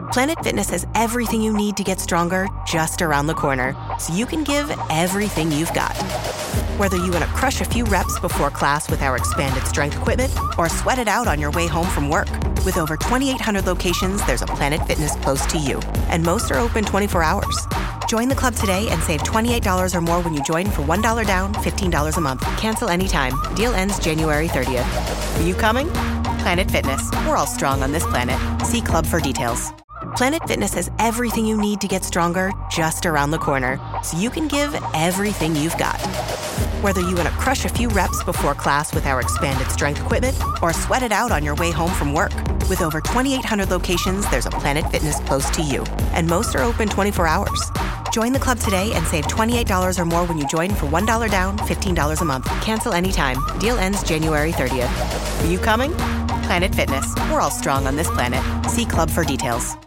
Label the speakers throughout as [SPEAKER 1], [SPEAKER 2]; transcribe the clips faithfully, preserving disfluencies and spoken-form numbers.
[SPEAKER 1] Planet Fitness has everything you need to get stronger just around the corner, so you can give everything you've got. Whether you want to crush a few reps before class with our expanded strength equipment or sweat it out on your way home from work, with over twenty-eight hundred locations, there's a Planet Fitness close to you, and most are open twenty-four hours. Join the club today and save twenty-eight dollars or more when you join for one dollar down, fifteen dollars a month. Cancel anytime. Deal ends January thirtieth. Are you coming? Planet Fitness. We're all strong on this planet. See club for details. Planet Fitness has everything you need to get stronger just around the corner, so you can give everything you've got. Whether you want to crush a few reps before class with our expanded strength equipment or sweat it out on your way home from work, with over twenty-eight hundred locations, there's a Planet Fitness close to you, and most are open twenty-four hours. Join the club today and save twenty-eight dollars or more when you join for one dollar down, fifteen dollars a month. Cancel anytime. Deal ends January thirtieth. Are you coming? Planet Fitness. We're all strong on this planet. See club for details.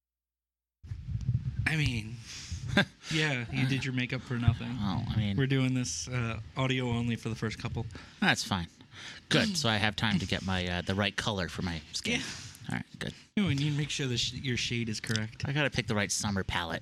[SPEAKER 2] I mean, yeah, you did your makeup for nothing.
[SPEAKER 3] Oh, I mean...
[SPEAKER 2] We're doing this uh, audio only for the first couple.
[SPEAKER 3] That's fine. Good, so I have time to get my uh, the right color for my skin.
[SPEAKER 2] Yeah.
[SPEAKER 3] All right, good.
[SPEAKER 2] You know, we need to make sure that sh- your shade is correct.
[SPEAKER 3] I got to pick the right summer palette.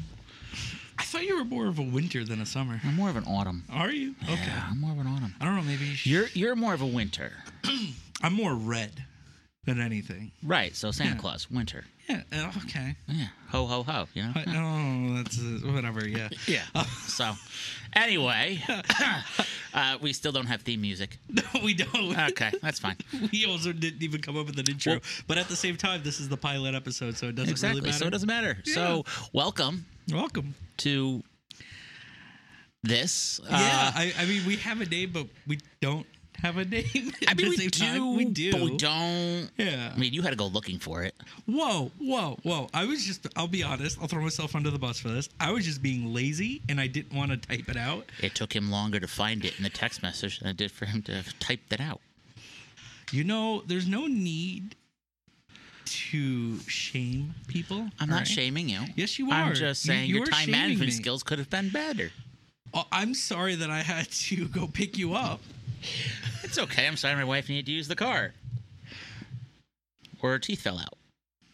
[SPEAKER 2] I thought you were more of a winter than a summer.
[SPEAKER 3] I'm more of an autumn.
[SPEAKER 2] Are you? Okay.
[SPEAKER 3] Yeah, I'm more of an autumn.
[SPEAKER 2] I don't know, maybe you should...
[SPEAKER 3] You're, you're more of a winter.
[SPEAKER 2] I'm more red than anything.
[SPEAKER 3] Right, so Santa
[SPEAKER 2] Yeah.
[SPEAKER 3] Claus, winter.
[SPEAKER 2] Yeah, uh, okay.
[SPEAKER 3] Yeah, ho, ho, ho, you know?
[SPEAKER 2] I, oh, that's uh, whatever, yeah.
[SPEAKER 3] Yeah. So, anyway, uh, we still don't have theme music.
[SPEAKER 2] No, we don't.
[SPEAKER 3] Okay, that's fine.
[SPEAKER 2] We also didn't even come up with an intro.
[SPEAKER 3] Well-
[SPEAKER 2] but at the same time, this is the pilot episode, so it doesn't
[SPEAKER 3] Exactly,
[SPEAKER 2] really matter.
[SPEAKER 3] so it doesn't matter.
[SPEAKER 2] Yeah.
[SPEAKER 3] So, welcome
[SPEAKER 2] Welcome.
[SPEAKER 3] to this.
[SPEAKER 2] Yeah,
[SPEAKER 3] Uh,
[SPEAKER 2] I, I mean, we have a name, but we don't have a name.
[SPEAKER 3] I
[SPEAKER 2] At
[SPEAKER 3] mean,
[SPEAKER 2] the
[SPEAKER 3] we
[SPEAKER 2] same
[SPEAKER 3] do,
[SPEAKER 2] time. We do.
[SPEAKER 3] but we don't.
[SPEAKER 2] Yeah.
[SPEAKER 3] I mean, you had to go looking for it.
[SPEAKER 2] Whoa, whoa, whoa. I was just, I'll be honest, I'll throw myself under the bus for this. I was just being lazy and I didn't want to type it out.
[SPEAKER 3] It took him longer to find it in the text message than it did for him to have typed it out.
[SPEAKER 2] You know, there's no need to shame people.
[SPEAKER 3] I'm not
[SPEAKER 2] right?
[SPEAKER 3] shaming you.
[SPEAKER 2] Yes, you are.
[SPEAKER 3] I'm just
[SPEAKER 2] You-
[SPEAKER 3] saying
[SPEAKER 2] you
[SPEAKER 3] your
[SPEAKER 2] are
[SPEAKER 3] time
[SPEAKER 2] shaming
[SPEAKER 3] management
[SPEAKER 2] me.
[SPEAKER 3] skills could have been better.
[SPEAKER 2] Oh, I'm sorry that I had to go pick you up.
[SPEAKER 3] It's okay. I'm sorry my wife needed to use the car. Or her teeth fell out.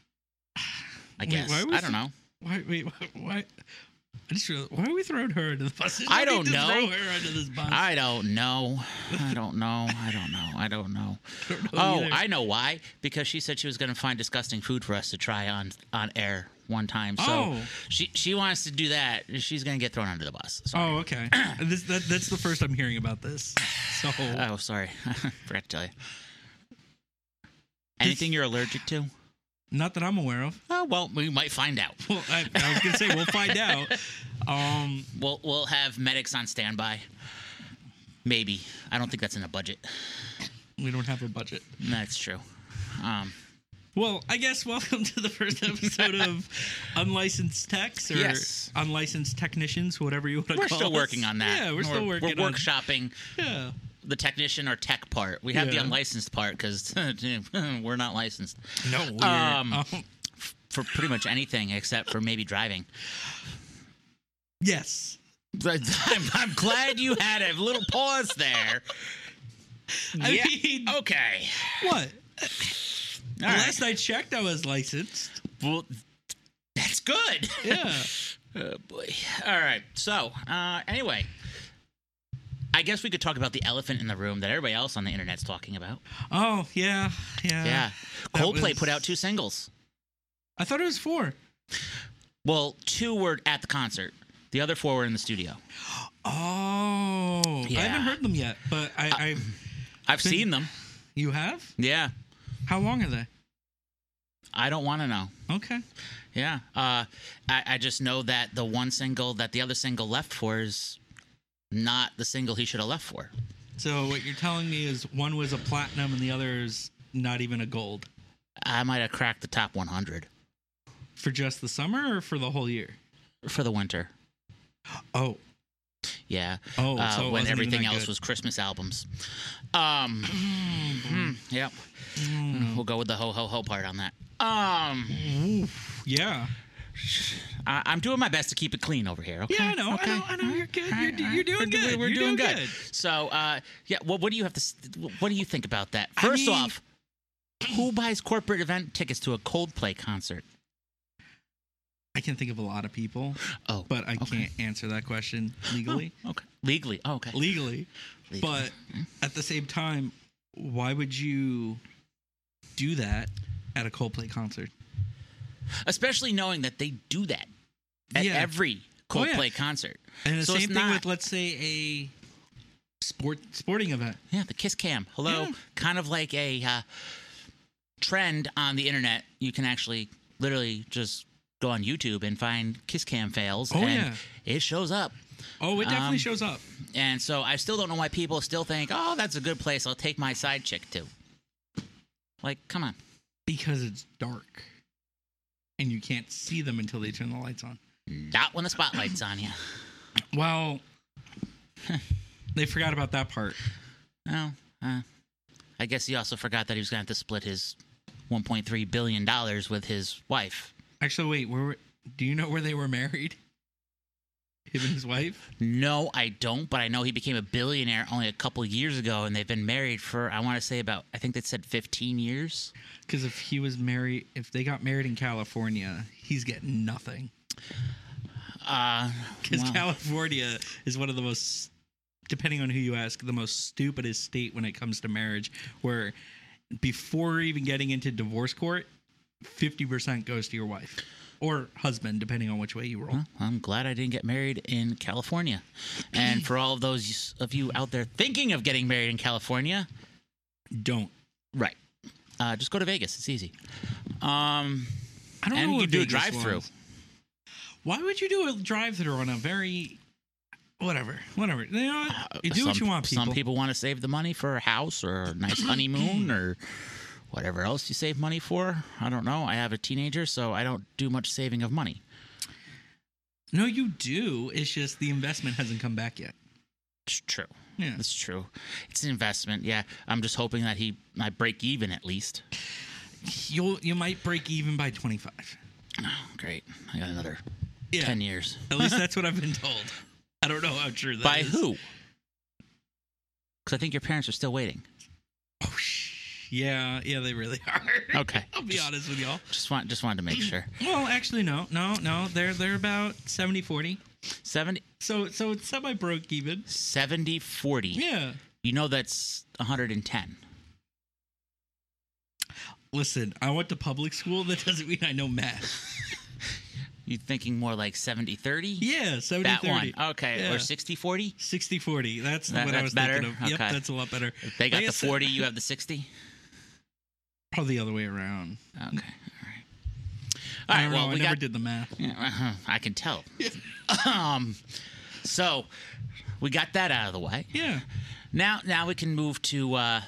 [SPEAKER 3] I
[SPEAKER 2] Wait,
[SPEAKER 3] guess.
[SPEAKER 2] why was
[SPEAKER 3] I don't
[SPEAKER 2] it-
[SPEAKER 3] know.
[SPEAKER 2] Why, wait, why, why? I just realized, why are we throwing her into the bus? There's
[SPEAKER 3] I
[SPEAKER 2] no
[SPEAKER 3] don't
[SPEAKER 2] need to
[SPEAKER 3] know.
[SPEAKER 2] Throw her under this bus.
[SPEAKER 3] I don't know. I don't know. I don't know. I don't know.
[SPEAKER 2] don't know
[SPEAKER 3] Oh,
[SPEAKER 2] either.
[SPEAKER 3] I know why. Because she said she was going to find disgusting food for us to try on on air one time. So
[SPEAKER 2] Oh.
[SPEAKER 3] she she wants to do that. She's going to get thrown under the bus. Sorry.
[SPEAKER 2] Oh, okay. this, that, that's the first I'm hearing about this. So,
[SPEAKER 3] Oh, sorry. Forgot to tell you. Anything you're allergic to?
[SPEAKER 2] not that I'm aware of.
[SPEAKER 3] Oh, well, we might find out.
[SPEAKER 2] Well, I, I was gonna say we'll find out. Um,
[SPEAKER 3] We'll we'll have medics on standby. Maybe. I don't think that's in the budget.
[SPEAKER 2] we don't have a budget.
[SPEAKER 3] That's true. Um,
[SPEAKER 2] Well, I guess welcome to the first episode of Unlicensed Techs or
[SPEAKER 3] Yes.
[SPEAKER 2] Unlicensed Technicians, whatever you want to call
[SPEAKER 3] we're
[SPEAKER 2] us.
[SPEAKER 3] still working on that.
[SPEAKER 2] Yeah, we're still working
[SPEAKER 3] We're
[SPEAKER 2] on
[SPEAKER 3] workshopping
[SPEAKER 2] Yeah.
[SPEAKER 3] the technician or tech part. We have the
[SPEAKER 2] Yeah.
[SPEAKER 3] unlicensed part because we're not licensed
[SPEAKER 2] No, we're,
[SPEAKER 3] Um,
[SPEAKER 2] um,
[SPEAKER 3] for pretty much anything except for maybe driving.
[SPEAKER 2] yes.
[SPEAKER 3] But I'm, I'm glad you had a little pause there.
[SPEAKER 2] I
[SPEAKER 3] yeah.
[SPEAKER 2] mean,
[SPEAKER 3] Okay.
[SPEAKER 2] what?
[SPEAKER 3] All right.
[SPEAKER 2] Last I checked, I was licensed.
[SPEAKER 3] Well, that's good.
[SPEAKER 2] Yeah.
[SPEAKER 3] Oh, boy. All right. So, uh, anyway, I guess we could talk about the elephant in the room that everybody else on the internet's talking about.
[SPEAKER 2] Oh, yeah. Yeah.
[SPEAKER 3] yeah.
[SPEAKER 2] that
[SPEAKER 3] Coldplay
[SPEAKER 2] was-
[SPEAKER 3] put out two singles.
[SPEAKER 2] I thought it was four.
[SPEAKER 3] Well, two were at the concert. The other four were in the studio.
[SPEAKER 2] Oh.
[SPEAKER 3] Yeah.
[SPEAKER 2] I haven't heard them yet, but I, I've.
[SPEAKER 3] I've
[SPEAKER 2] Been-
[SPEAKER 3] seen them.
[SPEAKER 2] You have?
[SPEAKER 3] Yeah.
[SPEAKER 2] How long are they?
[SPEAKER 3] I don't want to know.
[SPEAKER 2] Okay.
[SPEAKER 3] Yeah. Uh, I, I just know that the one single that the other single left for is not the single he should have left for.
[SPEAKER 2] So what you're telling me is one was a platinum and the other is not even a gold.
[SPEAKER 3] I might have cracked the top one hundred
[SPEAKER 2] For just the summer or for the whole year?
[SPEAKER 3] for the winter.
[SPEAKER 2] Oh.
[SPEAKER 3] Yeah.
[SPEAKER 2] Oh,
[SPEAKER 3] uh,
[SPEAKER 2] so it
[SPEAKER 3] when
[SPEAKER 2] wasn't even
[SPEAKER 3] everything
[SPEAKER 2] that
[SPEAKER 3] else
[SPEAKER 2] good.
[SPEAKER 3] was Christmas albums. Um, hmm, yep.
[SPEAKER 2] Mm.
[SPEAKER 3] We'll go with the ho ho ho part on that. Um,
[SPEAKER 2] Oof. Yeah.
[SPEAKER 3] I, I'm doing my best to keep it clean over here. Okay.
[SPEAKER 2] Yeah, I know.
[SPEAKER 3] Okay.
[SPEAKER 2] I know. I know. You're good.
[SPEAKER 3] All
[SPEAKER 2] You're,
[SPEAKER 3] right, all
[SPEAKER 2] you're
[SPEAKER 3] right.
[SPEAKER 2] doing
[SPEAKER 3] We're
[SPEAKER 2] good.
[SPEAKER 3] doing- We're
[SPEAKER 2] You're
[SPEAKER 3] doing good. So, uh, yeah. Well, what do you have to? s- What do you think about that?
[SPEAKER 2] I
[SPEAKER 3] First
[SPEAKER 2] mean-
[SPEAKER 3] off, who buys corporate event tickets to a Coldplay concert?
[SPEAKER 2] can think of a lot of people,
[SPEAKER 3] Oh,
[SPEAKER 2] but I
[SPEAKER 3] okay.
[SPEAKER 2] can't answer that question legally.
[SPEAKER 3] Oh, okay. Legally. Oh, okay.
[SPEAKER 2] Legally.
[SPEAKER 3] Legally.
[SPEAKER 2] But at the same time, why would you do that at a Coldplay concert?
[SPEAKER 3] Especially knowing that they do that at
[SPEAKER 2] Yeah.
[SPEAKER 3] every
[SPEAKER 2] Oh, yeah.
[SPEAKER 3] Coldplay concert.
[SPEAKER 2] And the
[SPEAKER 3] So
[SPEAKER 2] same
[SPEAKER 3] it's
[SPEAKER 2] thing
[SPEAKER 3] not-
[SPEAKER 2] with, let's say, a sport sporting event.
[SPEAKER 3] Yeah, the Kiss Cam. Hello.
[SPEAKER 2] Yeah.
[SPEAKER 3] Kind of like a uh, trend on the internet. You can actually literally just go on YouTube and find Kiss Cam fails.
[SPEAKER 2] Oh,
[SPEAKER 3] and
[SPEAKER 2] yeah.
[SPEAKER 3] it shows up.
[SPEAKER 2] Oh, it definitely
[SPEAKER 3] Um,
[SPEAKER 2] shows up.
[SPEAKER 3] And so I still don't know why people still think, oh, that's a good place. I'll take my side chick to. Like, come on.
[SPEAKER 2] Because it's dark. And you can't see them until they turn the lights on.
[SPEAKER 3] Not when the spotlight's on you.
[SPEAKER 2] Well, they forgot about that part.
[SPEAKER 3] No. Uh, I guess he also forgot that he was going to have to split his one point three billion dollars with his wife.
[SPEAKER 2] Actually, wait, where were, do you know where they were married? Him and his wife?
[SPEAKER 3] No, I don't, but I know he became a billionaire only a couple years ago, and they've been married for, I want to say about, I think they said fifteen years.
[SPEAKER 2] Because if he was married, if they got married in California, he's getting nothing.
[SPEAKER 3] Uh,
[SPEAKER 2] Because
[SPEAKER 3] well,
[SPEAKER 2] California is one of the most, depending on who you ask, the most stupidest state when it comes to marriage, where before even getting into divorce court, fifty percent goes to your wife or husband, depending on which way you roll.
[SPEAKER 3] well, I'm glad I didn't get married in California. And for all of those of you out there thinking of getting married in California,
[SPEAKER 2] Don't.
[SPEAKER 3] right. Uh, just go to Vegas. It's easy. Um,
[SPEAKER 2] I don't
[SPEAKER 3] and
[SPEAKER 2] know
[SPEAKER 3] you
[SPEAKER 2] what
[SPEAKER 3] do a
[SPEAKER 2] Vegas
[SPEAKER 3] drive-through.
[SPEAKER 2] was. Why would you do a drive-through on a very, whatever, whatever. You know what? You do
[SPEAKER 3] some,
[SPEAKER 2] what you want, people.
[SPEAKER 3] Some people want to save the money for a house or a nice honeymoon or whatever else you save money for. I don't know. I have a teenager, so I don't do much saving of money.
[SPEAKER 2] No, you do. It's just the investment hasn't come back yet.
[SPEAKER 3] It's true.
[SPEAKER 2] Yeah.
[SPEAKER 3] It's true. It's an investment. Yeah. I'm just hoping that he I break even at least.
[SPEAKER 2] You'll you might break even by twenty-five.
[SPEAKER 3] Oh, great. I got another
[SPEAKER 2] Yeah.
[SPEAKER 3] ten years.
[SPEAKER 2] At least that's what I've been told. I don't know how true that
[SPEAKER 3] By
[SPEAKER 2] is.
[SPEAKER 3] who? Because I think your parents are still waiting.
[SPEAKER 2] Oh, sh- yeah, yeah, they really are.
[SPEAKER 3] Okay.
[SPEAKER 2] I'll be
[SPEAKER 3] Just-
[SPEAKER 2] honest with y'all.
[SPEAKER 3] Just want just wanted to make sure.
[SPEAKER 2] Well, actually, no, no, no. They're they're about seventy forty.
[SPEAKER 3] seventy,
[SPEAKER 2] So so it's semi broke even.
[SPEAKER 3] seventy forty.
[SPEAKER 2] Yeah.
[SPEAKER 3] You know that's one hundred ten.
[SPEAKER 2] Listen, I went to public school. That doesn't mean I know math.
[SPEAKER 3] You thinking more like seventy thirty?
[SPEAKER 2] Yeah, seventy
[SPEAKER 3] That
[SPEAKER 2] thirty.
[SPEAKER 3] one. Okay.
[SPEAKER 2] Yeah.
[SPEAKER 3] Or sixty forty?
[SPEAKER 2] sixty forty. That's
[SPEAKER 3] That-
[SPEAKER 2] what I
[SPEAKER 3] that's
[SPEAKER 2] was
[SPEAKER 3] better?
[SPEAKER 2] thinking of. Yep,
[SPEAKER 3] Okay.
[SPEAKER 2] that's a lot better.
[SPEAKER 3] If they got
[SPEAKER 2] Like I
[SPEAKER 3] the
[SPEAKER 2] said-
[SPEAKER 3] forty, you have the sixty?
[SPEAKER 2] Oh, the other way around.
[SPEAKER 3] Okay. All right. All
[SPEAKER 2] I
[SPEAKER 3] right.
[SPEAKER 2] don't
[SPEAKER 3] Well,
[SPEAKER 2] know. I
[SPEAKER 3] we
[SPEAKER 2] never
[SPEAKER 3] got.
[SPEAKER 2] did the math.
[SPEAKER 3] Yeah, uh-huh, I can tell. um, so we got that out of the way.
[SPEAKER 2] Yeah.
[SPEAKER 3] Now, now we can move to uh,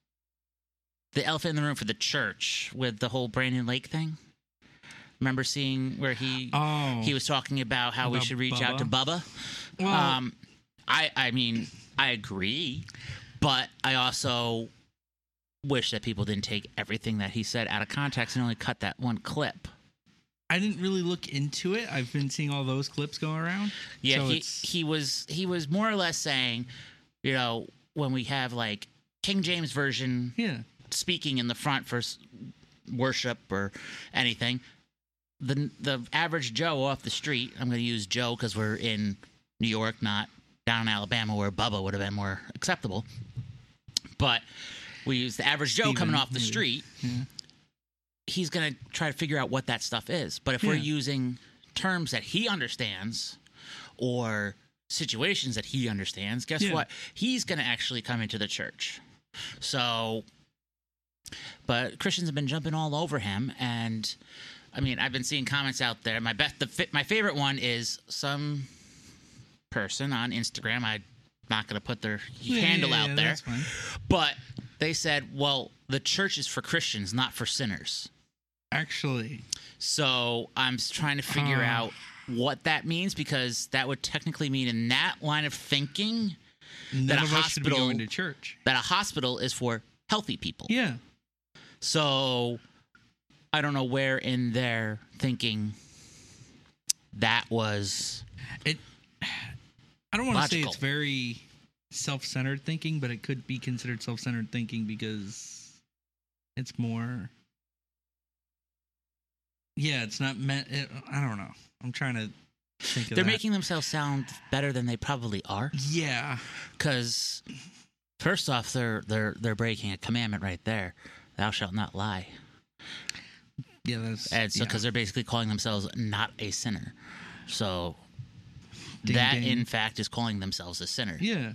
[SPEAKER 3] the elephant in the room for the church with the whole Brandon Lake thing. Remember seeing where he
[SPEAKER 2] Oh.
[SPEAKER 3] he was talking about how we
[SPEAKER 2] About
[SPEAKER 3] should reach out to Bubba?
[SPEAKER 2] Well,
[SPEAKER 3] Um, I I mean I agree, but I also wish that people didn't take everything that he said out of context and only cut that one clip.
[SPEAKER 2] I didn't really look into it. I've been seeing all those clips go around.
[SPEAKER 3] Yeah,
[SPEAKER 2] So
[SPEAKER 3] he
[SPEAKER 2] it's-
[SPEAKER 3] he was he was more or less saying, you know, when we have like King James version
[SPEAKER 2] Yeah.
[SPEAKER 3] speaking in the front for s- worship or anything, the the average Joe off the street, I'm going to use Joe because we're in New York, not down in Alabama where Bubba would have been more acceptable. But we use the average Joe
[SPEAKER 2] Steven,
[SPEAKER 3] coming off the
[SPEAKER 2] maybe.
[SPEAKER 3] street.
[SPEAKER 2] Yeah.
[SPEAKER 3] He's going to try to figure out what that stuff is. But if we're
[SPEAKER 2] Yeah.
[SPEAKER 3] using terms that he understands or situations that he understands, guess
[SPEAKER 2] Yeah.
[SPEAKER 3] what? He's going to actually come into the church. So, but Christians have been jumping all over him, and I mean, I've been seeing comments out there. My best, the fi- my favorite one is some person on Instagram. I'm not going to put their
[SPEAKER 2] Yeah,
[SPEAKER 3] handle
[SPEAKER 2] yeah,
[SPEAKER 3] out
[SPEAKER 2] yeah,
[SPEAKER 3] there,
[SPEAKER 2] that's fine.
[SPEAKER 3] but they said, "Well, the church is for Christians, not for sinners."
[SPEAKER 2] Actually,
[SPEAKER 3] So I'm s- trying to figure
[SPEAKER 2] Uh.
[SPEAKER 3] out what that means, because that would technically mean in that line of thinking
[SPEAKER 2] none
[SPEAKER 3] a
[SPEAKER 2] of us should be
[SPEAKER 3] hospital-
[SPEAKER 2] going to church.
[SPEAKER 3] that a hospital is for healthy people.
[SPEAKER 2] Yeah.
[SPEAKER 3] So I don't know where in their thinking that was.
[SPEAKER 2] It. I don't want to say
[SPEAKER 3] Logical.
[SPEAKER 2] it's very self-centered thinking, but it could be considered self-centered thinking because it's more Yeah, it's not meant. It, I don't know. I'm trying to think of
[SPEAKER 3] They're
[SPEAKER 2] that.
[SPEAKER 3] making themselves sound better than they probably are.
[SPEAKER 2] Yeah.
[SPEAKER 3] Because first off, they're they're they're breaking a commandment right there. Thou shalt not lie.
[SPEAKER 2] Yeah, that's.
[SPEAKER 3] And so,
[SPEAKER 2] yeah.
[SPEAKER 3] because they're basically calling themselves not a sinner. So,
[SPEAKER 2] Ding,
[SPEAKER 3] that,
[SPEAKER 2] ding.
[SPEAKER 3] in fact, is calling themselves a sinner.
[SPEAKER 2] Yeah.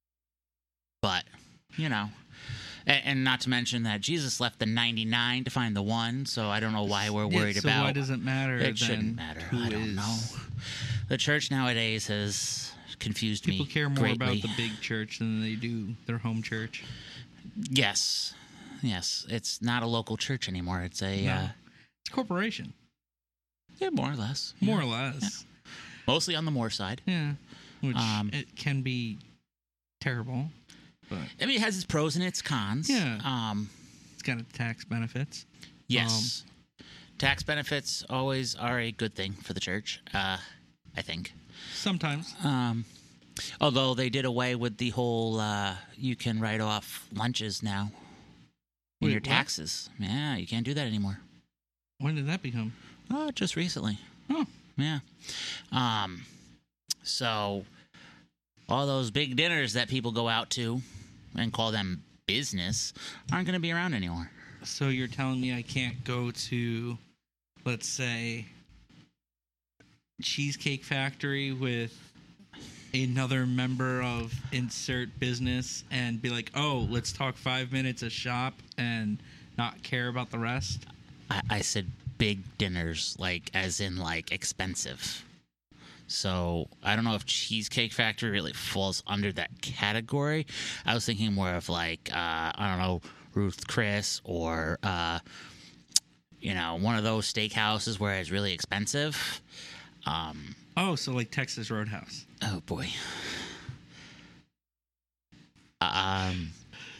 [SPEAKER 3] But, you know, and, and not to mention that Jesus left the ninety-nine to find the one, so I don't know why we're
[SPEAKER 2] Yeah,
[SPEAKER 3] worried
[SPEAKER 2] so
[SPEAKER 3] about
[SPEAKER 2] why does it matter?
[SPEAKER 3] It
[SPEAKER 2] then
[SPEAKER 3] shouldn't matter.
[SPEAKER 2] who
[SPEAKER 3] I don't
[SPEAKER 2] is-
[SPEAKER 3] know. The church nowadays has confused
[SPEAKER 2] People
[SPEAKER 3] me
[SPEAKER 2] care more
[SPEAKER 3] greatly.
[SPEAKER 2] about the big church than they do their home church.
[SPEAKER 3] Yes. Yes. It's not a local church anymore. It's a...
[SPEAKER 2] No.
[SPEAKER 3] Uh,
[SPEAKER 2] It's a corporation,
[SPEAKER 3] yeah, more or less. Yeah.
[SPEAKER 2] more or less.
[SPEAKER 3] Mostly on the more side.
[SPEAKER 2] Yeah. Which
[SPEAKER 3] Um,
[SPEAKER 2] it can be terrible, but
[SPEAKER 3] I mean, it has its pros and its cons.
[SPEAKER 2] Yeah.
[SPEAKER 3] Um,
[SPEAKER 2] it's got its tax benefits.
[SPEAKER 3] yes. Tax benefits always are a good thing for the church, uh, I think.
[SPEAKER 2] Sometimes.
[SPEAKER 3] Um, although they did away with the whole uh, you can write off lunches now in
[SPEAKER 2] Wait,
[SPEAKER 3] your
[SPEAKER 2] what?
[SPEAKER 3] taxes. Yeah, you can't do that anymore.
[SPEAKER 2] When did that become?
[SPEAKER 3] Oh, just recently.
[SPEAKER 2] Oh.
[SPEAKER 3] Yeah. Um, so all those big dinners that people go out to and call them business aren't going to be around anymore.
[SPEAKER 2] So you're telling me I can't go to, let's say, Cheesecake Factory with another member of insert business and be like, oh, let's talk five minutes a shop and not care about the rest?
[SPEAKER 3] I, I said big dinners, like as in like expensive. So I don't know if Cheesecake Factory really falls under that category. I was thinking more of like, uh, I don't know, Ruth Chris or, uh, you know, one of those steakhouses where it's really expensive. Um,
[SPEAKER 2] Oh, so like Texas Roadhouse.
[SPEAKER 3] oh, boy. Um,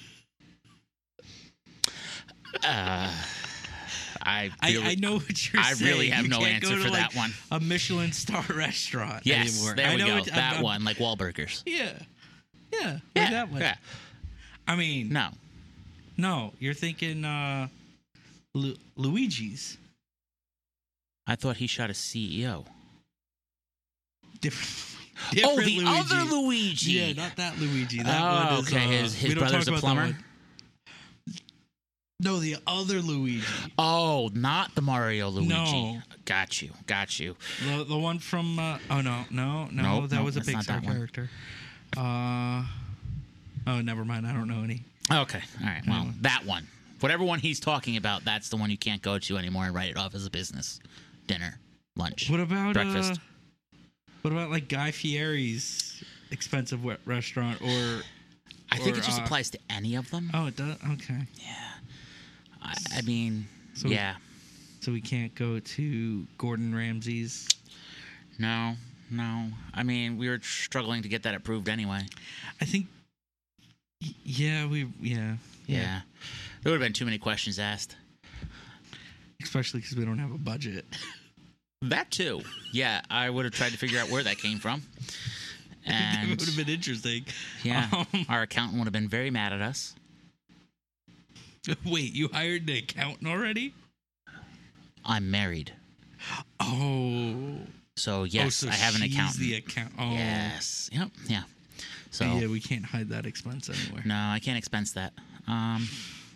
[SPEAKER 3] uh, I,
[SPEAKER 2] I,
[SPEAKER 3] really,
[SPEAKER 2] I know what you're
[SPEAKER 3] I
[SPEAKER 2] saying.
[SPEAKER 3] really have
[SPEAKER 2] You
[SPEAKER 3] no
[SPEAKER 2] can't go
[SPEAKER 3] answer
[SPEAKER 2] to,
[SPEAKER 3] for
[SPEAKER 2] like,
[SPEAKER 3] that one.
[SPEAKER 2] A Michelin star restaurant
[SPEAKER 3] Yes,
[SPEAKER 2] anymore.
[SPEAKER 3] there
[SPEAKER 2] I
[SPEAKER 3] we
[SPEAKER 2] know
[SPEAKER 3] go.
[SPEAKER 2] what-
[SPEAKER 3] that
[SPEAKER 2] I'm-
[SPEAKER 3] one, like Wahlburgers.
[SPEAKER 2] Yeah. Yeah. Like
[SPEAKER 3] Yeah,
[SPEAKER 2] that one.
[SPEAKER 3] yeah.
[SPEAKER 2] I mean,
[SPEAKER 3] No,
[SPEAKER 2] no, you're thinking uh, Lu- Luigi's.
[SPEAKER 3] I thought he shot a C E O.
[SPEAKER 2] Different.
[SPEAKER 3] Oh,
[SPEAKER 2] different
[SPEAKER 3] the
[SPEAKER 2] Luigi.
[SPEAKER 3] other Luigi.
[SPEAKER 2] Yeah, not that Luigi. That
[SPEAKER 3] Oh,
[SPEAKER 2] one is,
[SPEAKER 3] okay.
[SPEAKER 2] uh,
[SPEAKER 3] His- his
[SPEAKER 2] we don't
[SPEAKER 3] brother's
[SPEAKER 2] talk
[SPEAKER 3] a
[SPEAKER 2] about that
[SPEAKER 3] plumber?
[SPEAKER 2] one. No, the other Luigi.
[SPEAKER 3] Oh, not the Mario Luigi.
[SPEAKER 2] No.
[SPEAKER 3] Got you. Got you.
[SPEAKER 2] The the one from. Uh, oh no, no, no.
[SPEAKER 3] Nope,
[SPEAKER 2] that
[SPEAKER 3] nope,
[SPEAKER 2] was a
[SPEAKER 3] that's not
[SPEAKER 2] Pixar
[SPEAKER 3] that one.
[SPEAKER 2] character. Uh. Oh, never mind. I don't know any.
[SPEAKER 3] Okay. All right. Well,
[SPEAKER 2] Anyway.
[SPEAKER 3] that one. Whatever one he's talking about, that's the one you can't go to anymore and write it off as a business. Dinner, lunch,
[SPEAKER 2] What about
[SPEAKER 3] breakfast.
[SPEAKER 2] Uh, what about like Guy Fieri's expensive wet restaurant or?
[SPEAKER 3] I think
[SPEAKER 2] or,
[SPEAKER 3] it just
[SPEAKER 2] uh,
[SPEAKER 3] applies to any of them.
[SPEAKER 2] Oh, it does. Okay,
[SPEAKER 3] Yeah. I, I mean,
[SPEAKER 2] So-
[SPEAKER 3] yeah.
[SPEAKER 2] so we can't go to Gordon Ramsay's.
[SPEAKER 3] No, no. I mean, we were struggling to get that approved anyway.
[SPEAKER 2] I think. y- Yeah, we. Yeah.
[SPEAKER 3] Yeah. There would have been too many questions asked.
[SPEAKER 2] Especially because we don't have a budget.
[SPEAKER 3] That too. Yeah, I would have tried to figure out where that came from.
[SPEAKER 2] it
[SPEAKER 3] And
[SPEAKER 2] would have been interesting.
[SPEAKER 3] yeah,
[SPEAKER 2] Um,
[SPEAKER 3] our accountant would have been very mad at us.
[SPEAKER 2] Wait, you hired an accountant already?
[SPEAKER 3] I'm married.
[SPEAKER 2] Oh.
[SPEAKER 3] So yes,
[SPEAKER 2] oh, so
[SPEAKER 3] I have an
[SPEAKER 2] she's
[SPEAKER 3] accountant.
[SPEAKER 2] the account. Oh.
[SPEAKER 3] Yes. Yep. Yeah. So
[SPEAKER 2] Yeah, we can't hide that expense anywhere.
[SPEAKER 3] no, I can't expense that. Um.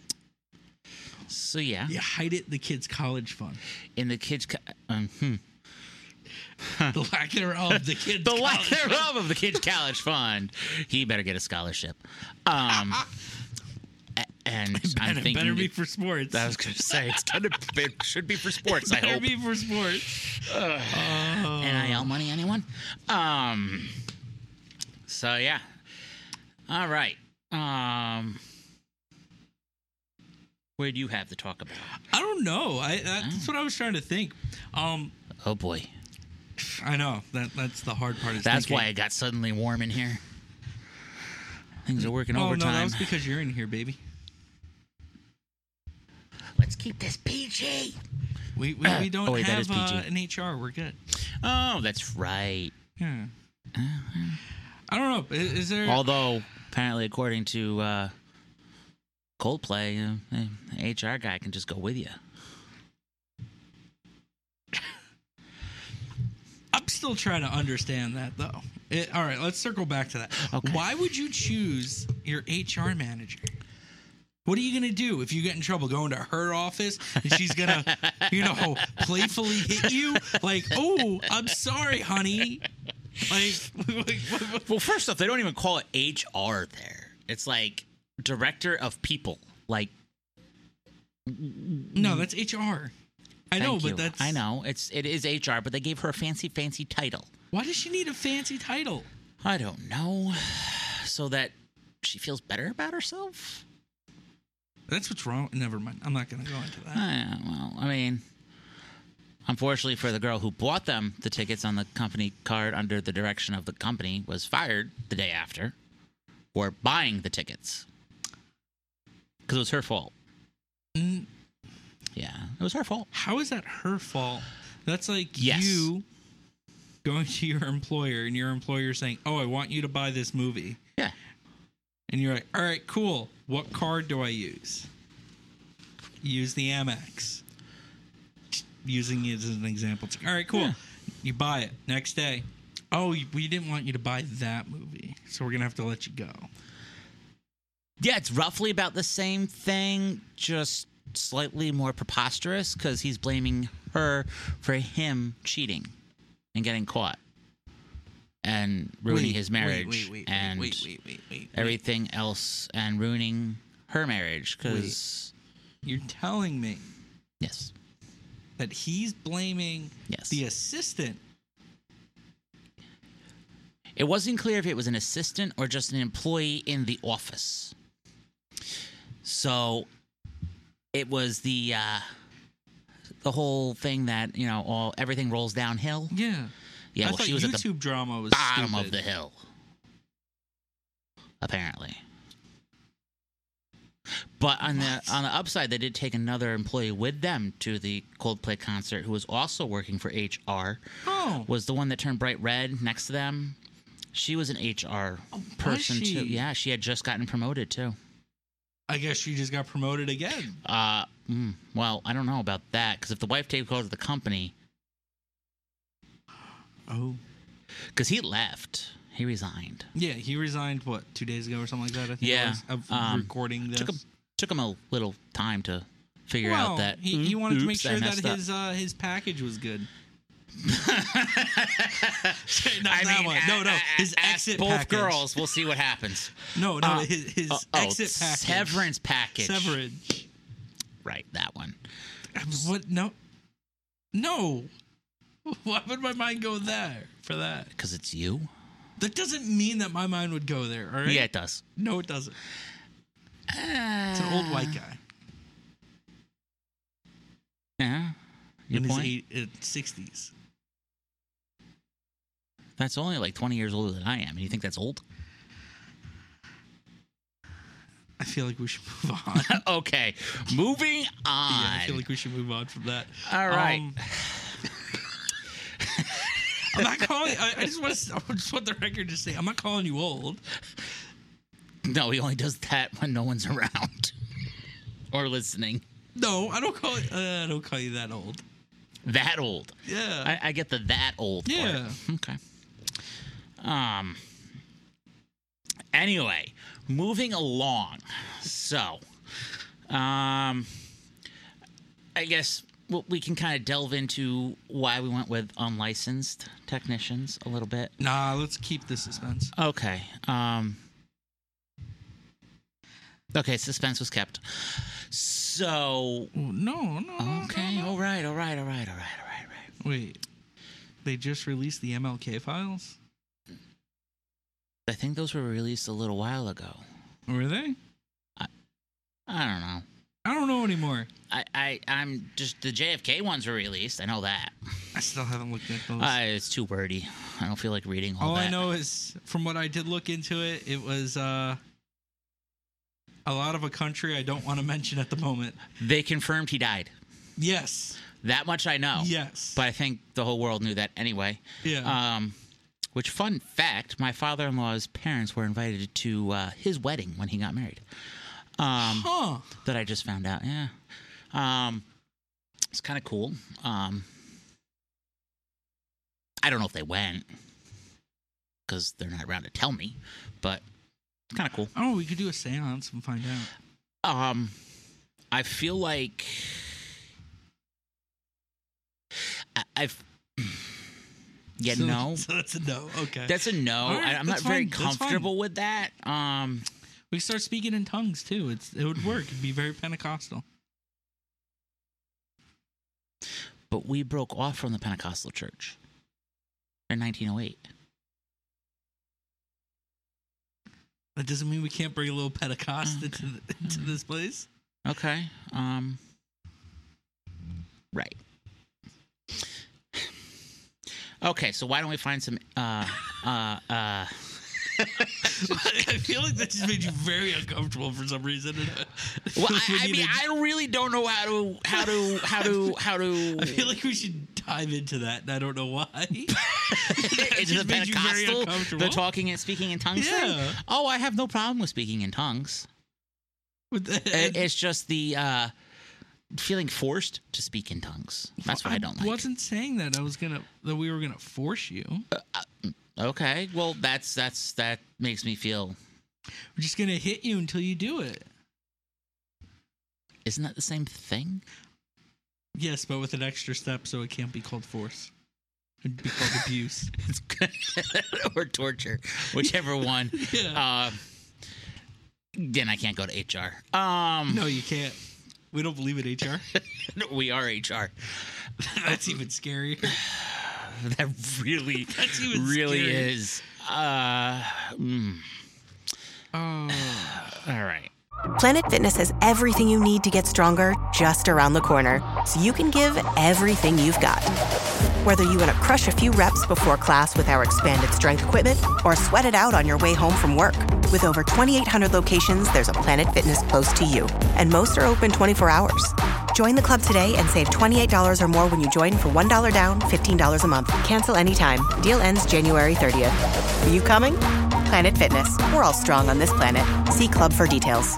[SPEAKER 3] So yeah,
[SPEAKER 2] You hide it in the kids' college fund.
[SPEAKER 3] in the kids, co- um, hmm.
[SPEAKER 2] The lack thereof, the kids'
[SPEAKER 3] the lack
[SPEAKER 2] college fund.
[SPEAKER 3] thereof of the kids' college fund. He better get a scholarship. Um. a- and I'm
[SPEAKER 2] Better,
[SPEAKER 3] thinking
[SPEAKER 2] better be for sports.
[SPEAKER 3] I was going to say it's gonna it should be for sports. I
[SPEAKER 2] better
[SPEAKER 3] hope.
[SPEAKER 2] be for sports. Oh.
[SPEAKER 3] N I L money, anyone? Um. So yeah. All right. Um. Where do you have to talk about?
[SPEAKER 2] I don't know. I that's what I was trying to think. Um,
[SPEAKER 3] Oh boy,
[SPEAKER 2] I know that that's the hard part. Is
[SPEAKER 3] that's
[SPEAKER 2] thinking.
[SPEAKER 3] why it got suddenly warm in here. Things are working
[SPEAKER 2] Oh no,
[SPEAKER 3] overtime.
[SPEAKER 2] that was because you're in here, baby.
[SPEAKER 3] Let's keep this P G.
[SPEAKER 2] We we, we don't
[SPEAKER 3] Oh, wait, that
[SPEAKER 2] have
[SPEAKER 3] is P G.
[SPEAKER 2] uh, an H R. We're good.
[SPEAKER 3] Oh, that's right.
[SPEAKER 2] Yeah. I don't know. Is, is there?
[SPEAKER 3] Although apparently, according to uh, Coldplay, uh, the H R guy can just go with you.
[SPEAKER 2] still trying to understand that, though. It, all right, let's circle back to that.
[SPEAKER 3] Okay.
[SPEAKER 2] Why would you choose your H R manager? What are you going to do if you get in trouble? Go into her office and she's going to, you know, playfully hit you? Like, oh, I'm sorry, honey. Like,
[SPEAKER 3] well, first off, they don't even call it H R there. It's like director of people. Like,
[SPEAKER 2] no, that's H R. I know,
[SPEAKER 3] Thank
[SPEAKER 2] but
[SPEAKER 3] you.
[SPEAKER 2] that's.
[SPEAKER 3] I know it's it is H R, but they gave her a fancy, fancy title.
[SPEAKER 2] Why does she need a fancy title?
[SPEAKER 3] I don't know, so that she feels better about herself.
[SPEAKER 2] That's what's wrong. Never mind. I'm not going to go into that.
[SPEAKER 3] Uh, well, I mean, unfortunately for the girl who bought them the tickets on the company card under the direction of the company was fired the day after for buying the tickets because it was her fault.
[SPEAKER 2] Mm.
[SPEAKER 3] Yeah, it was her fault.
[SPEAKER 2] How is that her fault? That's like
[SPEAKER 3] Yes.
[SPEAKER 2] you going to your employer and your employer saying, "Oh, I want you to buy this movie."
[SPEAKER 3] Yeah.
[SPEAKER 2] And you're like, "All right, cool. What card do I use?" Use the Amex. Just using it as an example. It's like, all right, cool.
[SPEAKER 3] Yeah.
[SPEAKER 2] You buy it. Next day. Oh, we didn't want you to buy that movie, so we're going to have to let you go.
[SPEAKER 3] Yeah, it's roughly about the same thing, just slightly more preposterous because he's blaming her for him cheating and getting caught and ruining
[SPEAKER 2] Wait,
[SPEAKER 3] his marriage
[SPEAKER 2] wait, wait, wait,
[SPEAKER 3] and
[SPEAKER 2] wait, wait, wait, wait, wait.
[SPEAKER 3] everything else and ruining her marriage because
[SPEAKER 2] You're telling me
[SPEAKER 3] yes,
[SPEAKER 2] that he's blaming
[SPEAKER 3] yes.
[SPEAKER 2] the assistant.
[SPEAKER 3] It wasn't clear if it was an assistant or just an employee in the office. So it was the uh, the whole thing that, you know, all everything rolls downhill.
[SPEAKER 2] Yeah.
[SPEAKER 3] Yeah,
[SPEAKER 2] I
[SPEAKER 3] well,
[SPEAKER 2] thought
[SPEAKER 3] she was
[SPEAKER 2] YouTube
[SPEAKER 3] at the
[SPEAKER 2] drama was
[SPEAKER 3] bottom
[SPEAKER 2] stupid.
[SPEAKER 3] of the hill, apparently. But on
[SPEAKER 2] What?
[SPEAKER 3] the on the upside, they did take another employee with them to the Coldplay concert, who was also working for H R.
[SPEAKER 2] Oh.
[SPEAKER 3] Was the one that turned bright red next to them. She was an H R person
[SPEAKER 2] she?
[SPEAKER 3] too. Yeah, she had just gotten promoted too.
[SPEAKER 2] I guess she just got promoted again.
[SPEAKER 3] Uh, mm, well, I don't know about that because if the wife takes over the company,
[SPEAKER 2] Oh.
[SPEAKER 3] because he left, he resigned.
[SPEAKER 2] Yeah, he resigned, what, two days ago or something like that? I think
[SPEAKER 3] Yeah,
[SPEAKER 2] It was, of
[SPEAKER 3] um,
[SPEAKER 2] recording this.
[SPEAKER 3] Took him took him a little time to figure
[SPEAKER 2] well,
[SPEAKER 3] out that
[SPEAKER 2] he, he wanted to make
[SPEAKER 3] oops, I
[SPEAKER 2] sure that
[SPEAKER 3] messed up.
[SPEAKER 2] his uh, his package was good. Not
[SPEAKER 3] I
[SPEAKER 2] that
[SPEAKER 3] mean,
[SPEAKER 2] one.
[SPEAKER 3] a-
[SPEAKER 2] No, no,
[SPEAKER 3] a-
[SPEAKER 2] his
[SPEAKER 3] ask
[SPEAKER 2] exit
[SPEAKER 3] both
[SPEAKER 2] package.
[SPEAKER 3] girls. We'll see what happens.
[SPEAKER 2] No, no,
[SPEAKER 3] Uh,
[SPEAKER 2] his, his
[SPEAKER 3] uh, oh,
[SPEAKER 2] exit package.
[SPEAKER 3] severance package.
[SPEAKER 2] Severance.
[SPEAKER 3] Right, that one.
[SPEAKER 2] What? No. No. Why would my mind go there for that?
[SPEAKER 3] Because it's you.
[SPEAKER 2] That doesn't mean that my mind would go there, all right?
[SPEAKER 3] Yeah, it does.
[SPEAKER 2] No, it doesn't. It's an old white guy.
[SPEAKER 3] Yeah. Your
[SPEAKER 2] in
[SPEAKER 3] point?
[SPEAKER 2] his eight, uh, sixties.
[SPEAKER 3] That's only like twenty years older than I am. And you think that's old?
[SPEAKER 2] I feel like we should move on.
[SPEAKER 3] Okay. Moving on.
[SPEAKER 2] Yeah, I feel like we should move on from that.
[SPEAKER 3] All right.
[SPEAKER 2] Um, I'm not calling. I, I just want to. I just want the record to say I'm not calling you old.
[SPEAKER 3] No, he only does that when no one's around or listening.
[SPEAKER 2] No, I don't call. Uh, I don't call you that old.
[SPEAKER 3] That old.
[SPEAKER 2] Yeah.
[SPEAKER 3] I, I get the that old part.
[SPEAKER 2] Yeah.
[SPEAKER 3] Okay. Um. Anyway, moving along. So, um, I guess well, we can kind of delve into why we went with unlicensed technicians a little bit.
[SPEAKER 2] Nah, let's keep the suspense.
[SPEAKER 3] Okay. Um. Okay, suspense was kept. So.
[SPEAKER 2] Oh, no, no.
[SPEAKER 3] Okay.
[SPEAKER 2] No, no.
[SPEAKER 3] All right. All right. All right. All right. All right. All right.
[SPEAKER 2] Wait. They just released the M L K files?
[SPEAKER 3] I think those were released a little while ago.
[SPEAKER 2] Were they?
[SPEAKER 3] I don't know.
[SPEAKER 2] I don't know anymore.
[SPEAKER 3] I, I, I'm just the J F K ones were released. I know that.
[SPEAKER 2] I still haven't looked at those.
[SPEAKER 3] Uh, it's too wordy. I don't feel like reading all,
[SPEAKER 2] All
[SPEAKER 3] that.
[SPEAKER 2] I know is, from what I did look into it, it was uh, a lot of a country I don't want to mention at the moment.
[SPEAKER 3] They confirmed he died.
[SPEAKER 2] Yes.
[SPEAKER 3] That much I know.
[SPEAKER 2] Yes.
[SPEAKER 3] But I think the whole world knew that anyway.
[SPEAKER 2] Yeah.
[SPEAKER 3] Um, which, fun fact, my father-in-law's parents were invited to uh, his wedding when he got married. Um,
[SPEAKER 2] huh.
[SPEAKER 3] That I just found out. Yeah. Um, it's kind of cool. Um, I don't know if they went because they're not around to tell me, but it's kind of cool.
[SPEAKER 2] Oh, we could do a seance and find out.
[SPEAKER 3] Um, I feel like I, I've. Yeah,
[SPEAKER 2] so,
[SPEAKER 3] no.
[SPEAKER 2] So that's a no. Okay.
[SPEAKER 3] That's a no.
[SPEAKER 2] All right,
[SPEAKER 3] I, I'm not
[SPEAKER 2] that's
[SPEAKER 3] very
[SPEAKER 2] fine, that's
[SPEAKER 3] comfortable with that. Um,
[SPEAKER 2] we could start speaking in tongues too. It's it would work. It'd be very Pentecostal.
[SPEAKER 3] but we broke off from the Pentecostal church in nineteen oh eight.
[SPEAKER 2] That doesn't mean we can't bring a little Pentecost
[SPEAKER 3] Okay.
[SPEAKER 2] into, the, into this place.
[SPEAKER 3] Okay. Um. Right. Okay, so why don't we find some uh uh uh
[SPEAKER 2] I feel like that just made you very uncomfortable for some reason.
[SPEAKER 3] well, I,
[SPEAKER 2] We
[SPEAKER 3] I
[SPEAKER 2] need
[SPEAKER 3] mean,
[SPEAKER 2] to-
[SPEAKER 3] I really don't know how to how to how to how to
[SPEAKER 2] I feel like we should dive into that, and I don't know why.
[SPEAKER 3] into
[SPEAKER 2] just
[SPEAKER 3] the
[SPEAKER 2] made you very
[SPEAKER 3] Pentecostal,
[SPEAKER 2] uncomfortable.
[SPEAKER 3] the talking and speaking in tongues thing.
[SPEAKER 2] Yeah.
[SPEAKER 3] Oh, I have no problem with speaking in tongues.
[SPEAKER 2] With the-
[SPEAKER 3] It- It's just the uh, feeling forced to speak in tongues. That's what I don't like.
[SPEAKER 2] I wasn't saying that. I was gonna that we were gonna force you.
[SPEAKER 3] Okay, well, that's that's that makes me feel.
[SPEAKER 2] We're just gonna hit you until you do it.
[SPEAKER 3] Isn't that the same thing?
[SPEAKER 2] Yes, but with an extra step, so it can't be called force. It'd be called abuse.
[SPEAKER 3] Or torture, whichever one.
[SPEAKER 2] Yeah.
[SPEAKER 3] Uh, then I can't go to H R. Um,
[SPEAKER 2] No, you can't. We don't believe in H R.
[SPEAKER 3] we are H R.
[SPEAKER 2] That's even scarier.
[SPEAKER 3] That really,
[SPEAKER 2] That's even
[SPEAKER 3] really
[SPEAKER 2] scary.
[SPEAKER 3] is. Uh, mm,
[SPEAKER 2] Oh.
[SPEAKER 3] all right.
[SPEAKER 1] Planet Fitness has everything you need to get stronger just around the corner, so you can give everything you've got. Whether you want to crush a few reps before class with our expanded strength equipment or sweat it out on your way home from work. With over twenty-eight hundred locations, there's a Planet Fitness close to you, and most are open twenty-four hours. Join the club today and save twenty-eight dollars or more when you join for one dollar down, fifteen dollars a month. Cancel anytime. Deal ends January thirtieth. Are you coming? Planet Fitness. We're all strong on this planet. See club for details.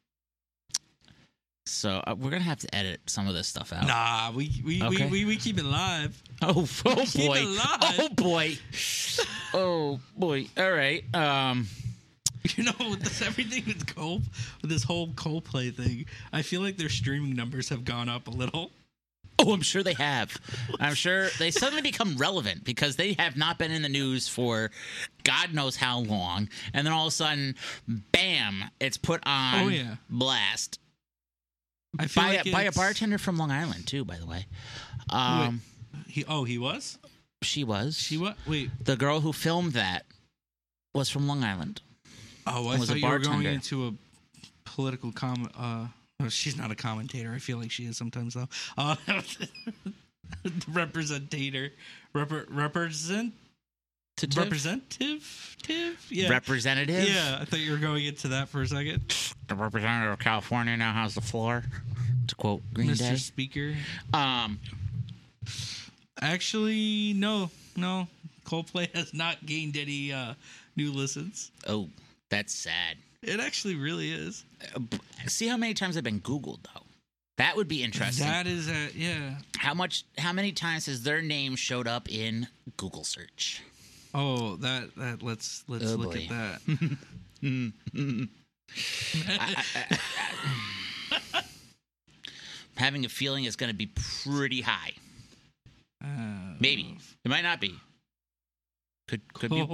[SPEAKER 3] So uh, we're gonna have to edit some of this stuff out.
[SPEAKER 2] Nah, we we,
[SPEAKER 3] Okay.
[SPEAKER 2] we, we we keep it live.
[SPEAKER 3] Oh, oh
[SPEAKER 2] Keep it
[SPEAKER 3] boy.
[SPEAKER 2] alive.
[SPEAKER 3] Oh boy. Oh boy. All right. Um.
[SPEAKER 2] You know, with this, everything with Cole, with this whole Coldplay thing, I feel like their streaming numbers have gone up a little.
[SPEAKER 3] Oh, I'm sure they have. I'm sure they suddenly become relevant because they have not been in the news for God knows how long, and then all of a sudden, bam! It's put on
[SPEAKER 2] Oh, yeah.
[SPEAKER 3] blast
[SPEAKER 2] I feel
[SPEAKER 3] by
[SPEAKER 2] like
[SPEAKER 3] a, by a
[SPEAKER 2] it's-
[SPEAKER 3] bartender from Long Island too. By the way, um,
[SPEAKER 2] He oh he was
[SPEAKER 3] she was
[SPEAKER 2] she what wait
[SPEAKER 3] the girl who filmed that was from Long Island.
[SPEAKER 2] oh I
[SPEAKER 3] was a
[SPEAKER 2] thought you were going
[SPEAKER 3] bartender.
[SPEAKER 2] into a political comment. Uh, oh, she's not a commentator. I feel like she is sometimes though. Uh, representator, Repre- represent representative, yeah,
[SPEAKER 3] Representative.
[SPEAKER 2] yeah. I thought you were going into that for a second,
[SPEAKER 3] The representative of California now has the floor. To quote Green
[SPEAKER 2] Mister
[SPEAKER 3] Day.
[SPEAKER 2] Speaker.
[SPEAKER 3] Um.
[SPEAKER 2] Actually, no, no. Coldplay has not gained any uh, new listens.
[SPEAKER 3] Oh, that's sad.
[SPEAKER 2] It actually really is.
[SPEAKER 3] See how many times I've been Googled though. That would be interesting.
[SPEAKER 2] That is a yeah.
[SPEAKER 3] How much? How many times has their name showed up in Google search?
[SPEAKER 2] Oh, that that let's let's
[SPEAKER 3] Oh,
[SPEAKER 2] look
[SPEAKER 3] boy.
[SPEAKER 2] at that.
[SPEAKER 3] Having a feeling it's going to be pretty high.
[SPEAKER 2] Uh,
[SPEAKER 3] Maybe it might not be. Could could be.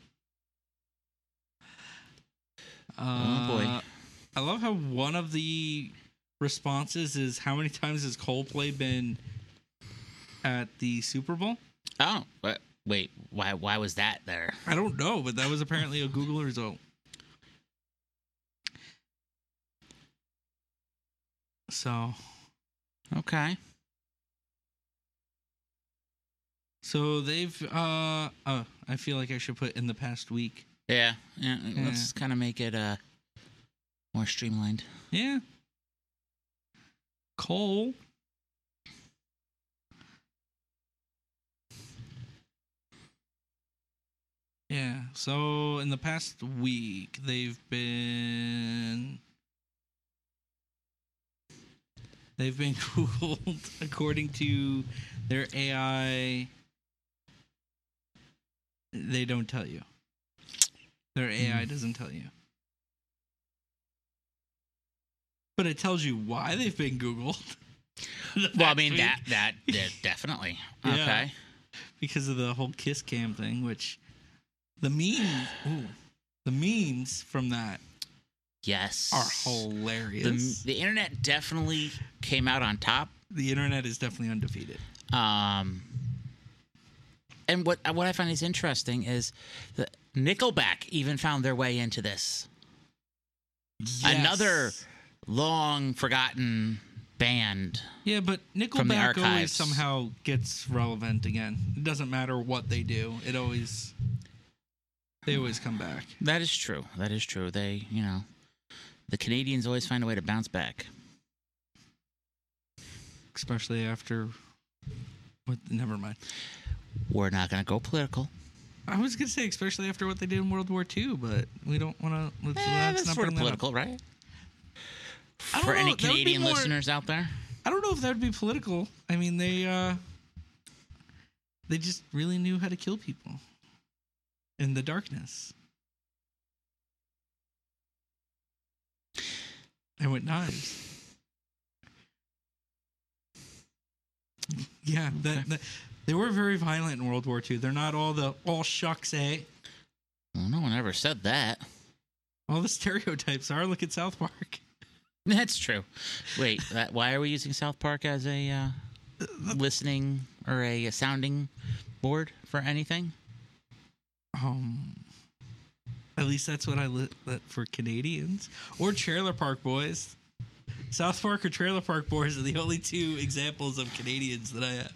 [SPEAKER 2] Uh,
[SPEAKER 3] boy.
[SPEAKER 2] I love how one of the responses is how many times has Coldplay been at the Super Bowl?
[SPEAKER 3] Oh, but wait. Why? Why was that there?
[SPEAKER 2] I don't know, but that was apparently a Google result. So,
[SPEAKER 3] Okay.
[SPEAKER 2] so they've. Uh, uh, I feel like I should put in the past week.
[SPEAKER 3] Yeah. Yeah. Let's kind of make it uh more streamlined.
[SPEAKER 2] Yeah. Cole. Yeah. So in the past week, they've been they've been Googled according to their A I they don't tell you. Their A I doesn't tell you. But it tells you why they've been Googled.
[SPEAKER 3] Well, I mean, that, that, that definitely.
[SPEAKER 2] Yeah.
[SPEAKER 3] Okay.
[SPEAKER 2] Because of the whole kiss cam thing, which the memes, ooh, the memes from that
[SPEAKER 3] Yes.
[SPEAKER 2] are hilarious.
[SPEAKER 3] The, the internet definitely came out on top.
[SPEAKER 2] The internet is definitely undefeated.
[SPEAKER 3] Um, and what what I find is interesting is that Nickelback even found their way into this.
[SPEAKER 2] Yes.
[SPEAKER 3] Another long forgotten band.
[SPEAKER 2] Yeah, but
[SPEAKER 3] From the
[SPEAKER 2] Nickelback always
[SPEAKER 3] archives.
[SPEAKER 2] somehow gets relevant again. It doesn't matter what they do. It always they always come back.
[SPEAKER 3] That is true. That is true. They, you know, the Canadians always find a way to bounce back.
[SPEAKER 2] Especially after what never mind.
[SPEAKER 3] We're not going to go political.
[SPEAKER 2] I was gonna say especially after what they did in World War Two, but we don't wanna let's,
[SPEAKER 3] Eh,
[SPEAKER 2] let's
[SPEAKER 3] that's
[SPEAKER 2] not
[SPEAKER 3] sort of
[SPEAKER 2] bring that up.
[SPEAKER 3] political, right?
[SPEAKER 2] I don't
[SPEAKER 3] For
[SPEAKER 2] know,
[SPEAKER 3] any
[SPEAKER 2] that would be
[SPEAKER 3] Canadian
[SPEAKER 2] more-
[SPEAKER 3] listeners out there.
[SPEAKER 2] I don't know if that would be political. I mean, they uh, they just really knew how to kill people in the darkness. And with knives. Yeah, that, that they were very violent in World War Two. They're not all the all shucks, eh?
[SPEAKER 3] Well, no one ever said that.
[SPEAKER 2] All the stereotypes are. Look at South Park.
[SPEAKER 3] That's true. Wait, that, why are we using South Park as a uh, listening or a, a sounding board for anything?
[SPEAKER 2] Um, at least that's what I lit that for Canadians or Trailer Park Boys. South Park or Trailer Park Boys are the only two examples of Canadians that I have.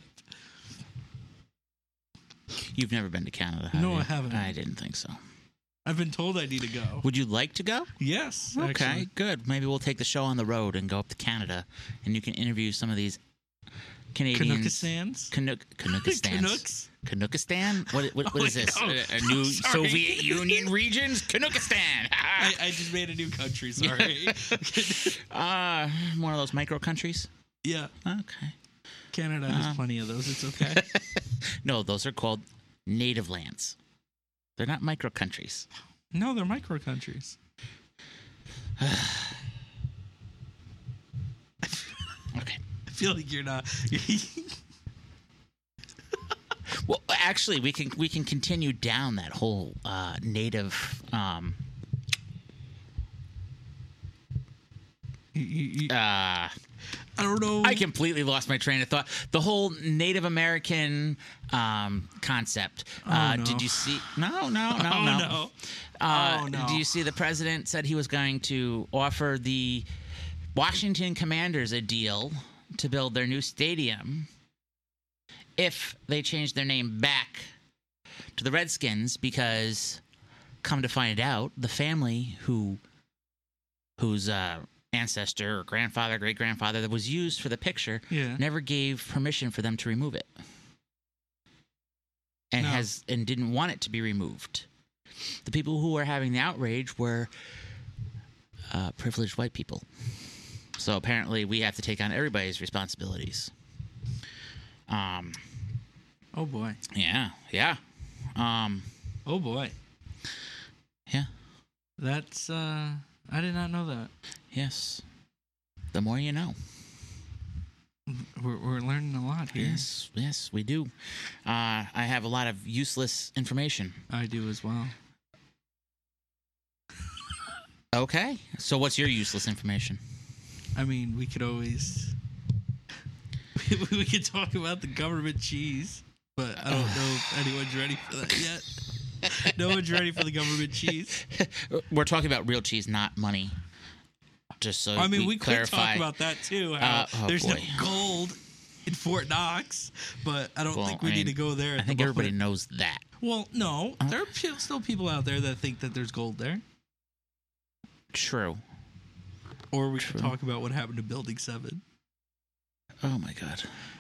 [SPEAKER 3] You've never been to Canada, have
[SPEAKER 2] No,
[SPEAKER 3] you?
[SPEAKER 2] I haven't.
[SPEAKER 3] I didn't think so.
[SPEAKER 2] I've been told I need to go.
[SPEAKER 3] Would you like to go?
[SPEAKER 2] Yes.
[SPEAKER 3] Okay,
[SPEAKER 2] actually.
[SPEAKER 3] good. Maybe we'll take the show on the road and go up to Canada, and you can interview some of these Canadians.
[SPEAKER 2] Canuckistans?
[SPEAKER 3] Canuck Canuckistans.
[SPEAKER 2] Canucks?
[SPEAKER 3] Canuckistan? What what, what
[SPEAKER 2] Oh,
[SPEAKER 3] is this?
[SPEAKER 2] no.
[SPEAKER 3] A, a new
[SPEAKER 2] Sorry.
[SPEAKER 3] Soviet Union regions? Canuckistan.
[SPEAKER 2] I, I just made a new country. Sorry.
[SPEAKER 3] uh, one of those micro countries.
[SPEAKER 2] Yeah.
[SPEAKER 3] Okay.
[SPEAKER 2] Canada
[SPEAKER 3] Uh.
[SPEAKER 2] has plenty of those. It's okay.
[SPEAKER 3] No, those are called native lands. They're not micro countries.
[SPEAKER 2] No, they're micro countries.
[SPEAKER 3] Okay.
[SPEAKER 2] I feel like you're not.
[SPEAKER 3] Well, actually, we can we can continue down that whole uh, native. Um,
[SPEAKER 2] you, you, you,
[SPEAKER 3] uh,
[SPEAKER 2] I don't know.
[SPEAKER 3] I completely lost my train of thought. The whole Native American um, concept. Uh,
[SPEAKER 2] Oh, no.
[SPEAKER 3] Did you see? No, no, no,
[SPEAKER 2] Oh,
[SPEAKER 3] no.
[SPEAKER 2] no.
[SPEAKER 3] Uh,
[SPEAKER 2] Oh, no.
[SPEAKER 3] Do you see the president said he was going to offer the Washington Commanders a deal to build their new stadium if they change their name back to the Redskins, because come to find out, the family who whose uh, ancestor or grandfather, great grandfather that was used for the picture
[SPEAKER 2] Yeah.
[SPEAKER 3] never gave permission for them to remove it, and
[SPEAKER 2] No.
[SPEAKER 3] has and didn't want it to be removed. The people who were having the outrage were uh, privileged white people. So apparently, we have to take on everybody's responsibilities. Um.
[SPEAKER 2] Oh boy.
[SPEAKER 3] Yeah. Yeah. Um.
[SPEAKER 2] Oh boy.
[SPEAKER 3] Yeah.
[SPEAKER 2] That's. uh I did not know that.
[SPEAKER 3] Yes. The more you know.
[SPEAKER 2] We're we're learning a lot here.
[SPEAKER 3] Yes. Yes, we do. Uh, I have a lot of useless information.
[SPEAKER 2] I do as well.
[SPEAKER 3] Okay. So what's your useless information?
[SPEAKER 2] I mean, we could always. We could talk about the government cheese, but I don't know if anyone's ready for that yet. No one's ready for the government cheese.
[SPEAKER 3] We're talking about real cheese, not money. Just so
[SPEAKER 2] I mean, we,
[SPEAKER 3] we,
[SPEAKER 2] could
[SPEAKER 3] clarify.
[SPEAKER 2] talk about that too. How
[SPEAKER 3] Uh, oh,
[SPEAKER 2] there's
[SPEAKER 3] boy.
[SPEAKER 2] no gold in Fort Knox, but I don't
[SPEAKER 3] Well,
[SPEAKER 2] think we
[SPEAKER 3] I
[SPEAKER 2] need
[SPEAKER 3] mean,
[SPEAKER 2] to go there. At
[SPEAKER 3] I think
[SPEAKER 2] the
[SPEAKER 3] everybody
[SPEAKER 2] moment.
[SPEAKER 3] knows that.
[SPEAKER 2] Well, no, there are pe- still people out there that think that there's gold there.
[SPEAKER 3] True.
[SPEAKER 2] Or we
[SPEAKER 3] True.
[SPEAKER 2] could talk about what happened to Building Seven.
[SPEAKER 3] Oh my god.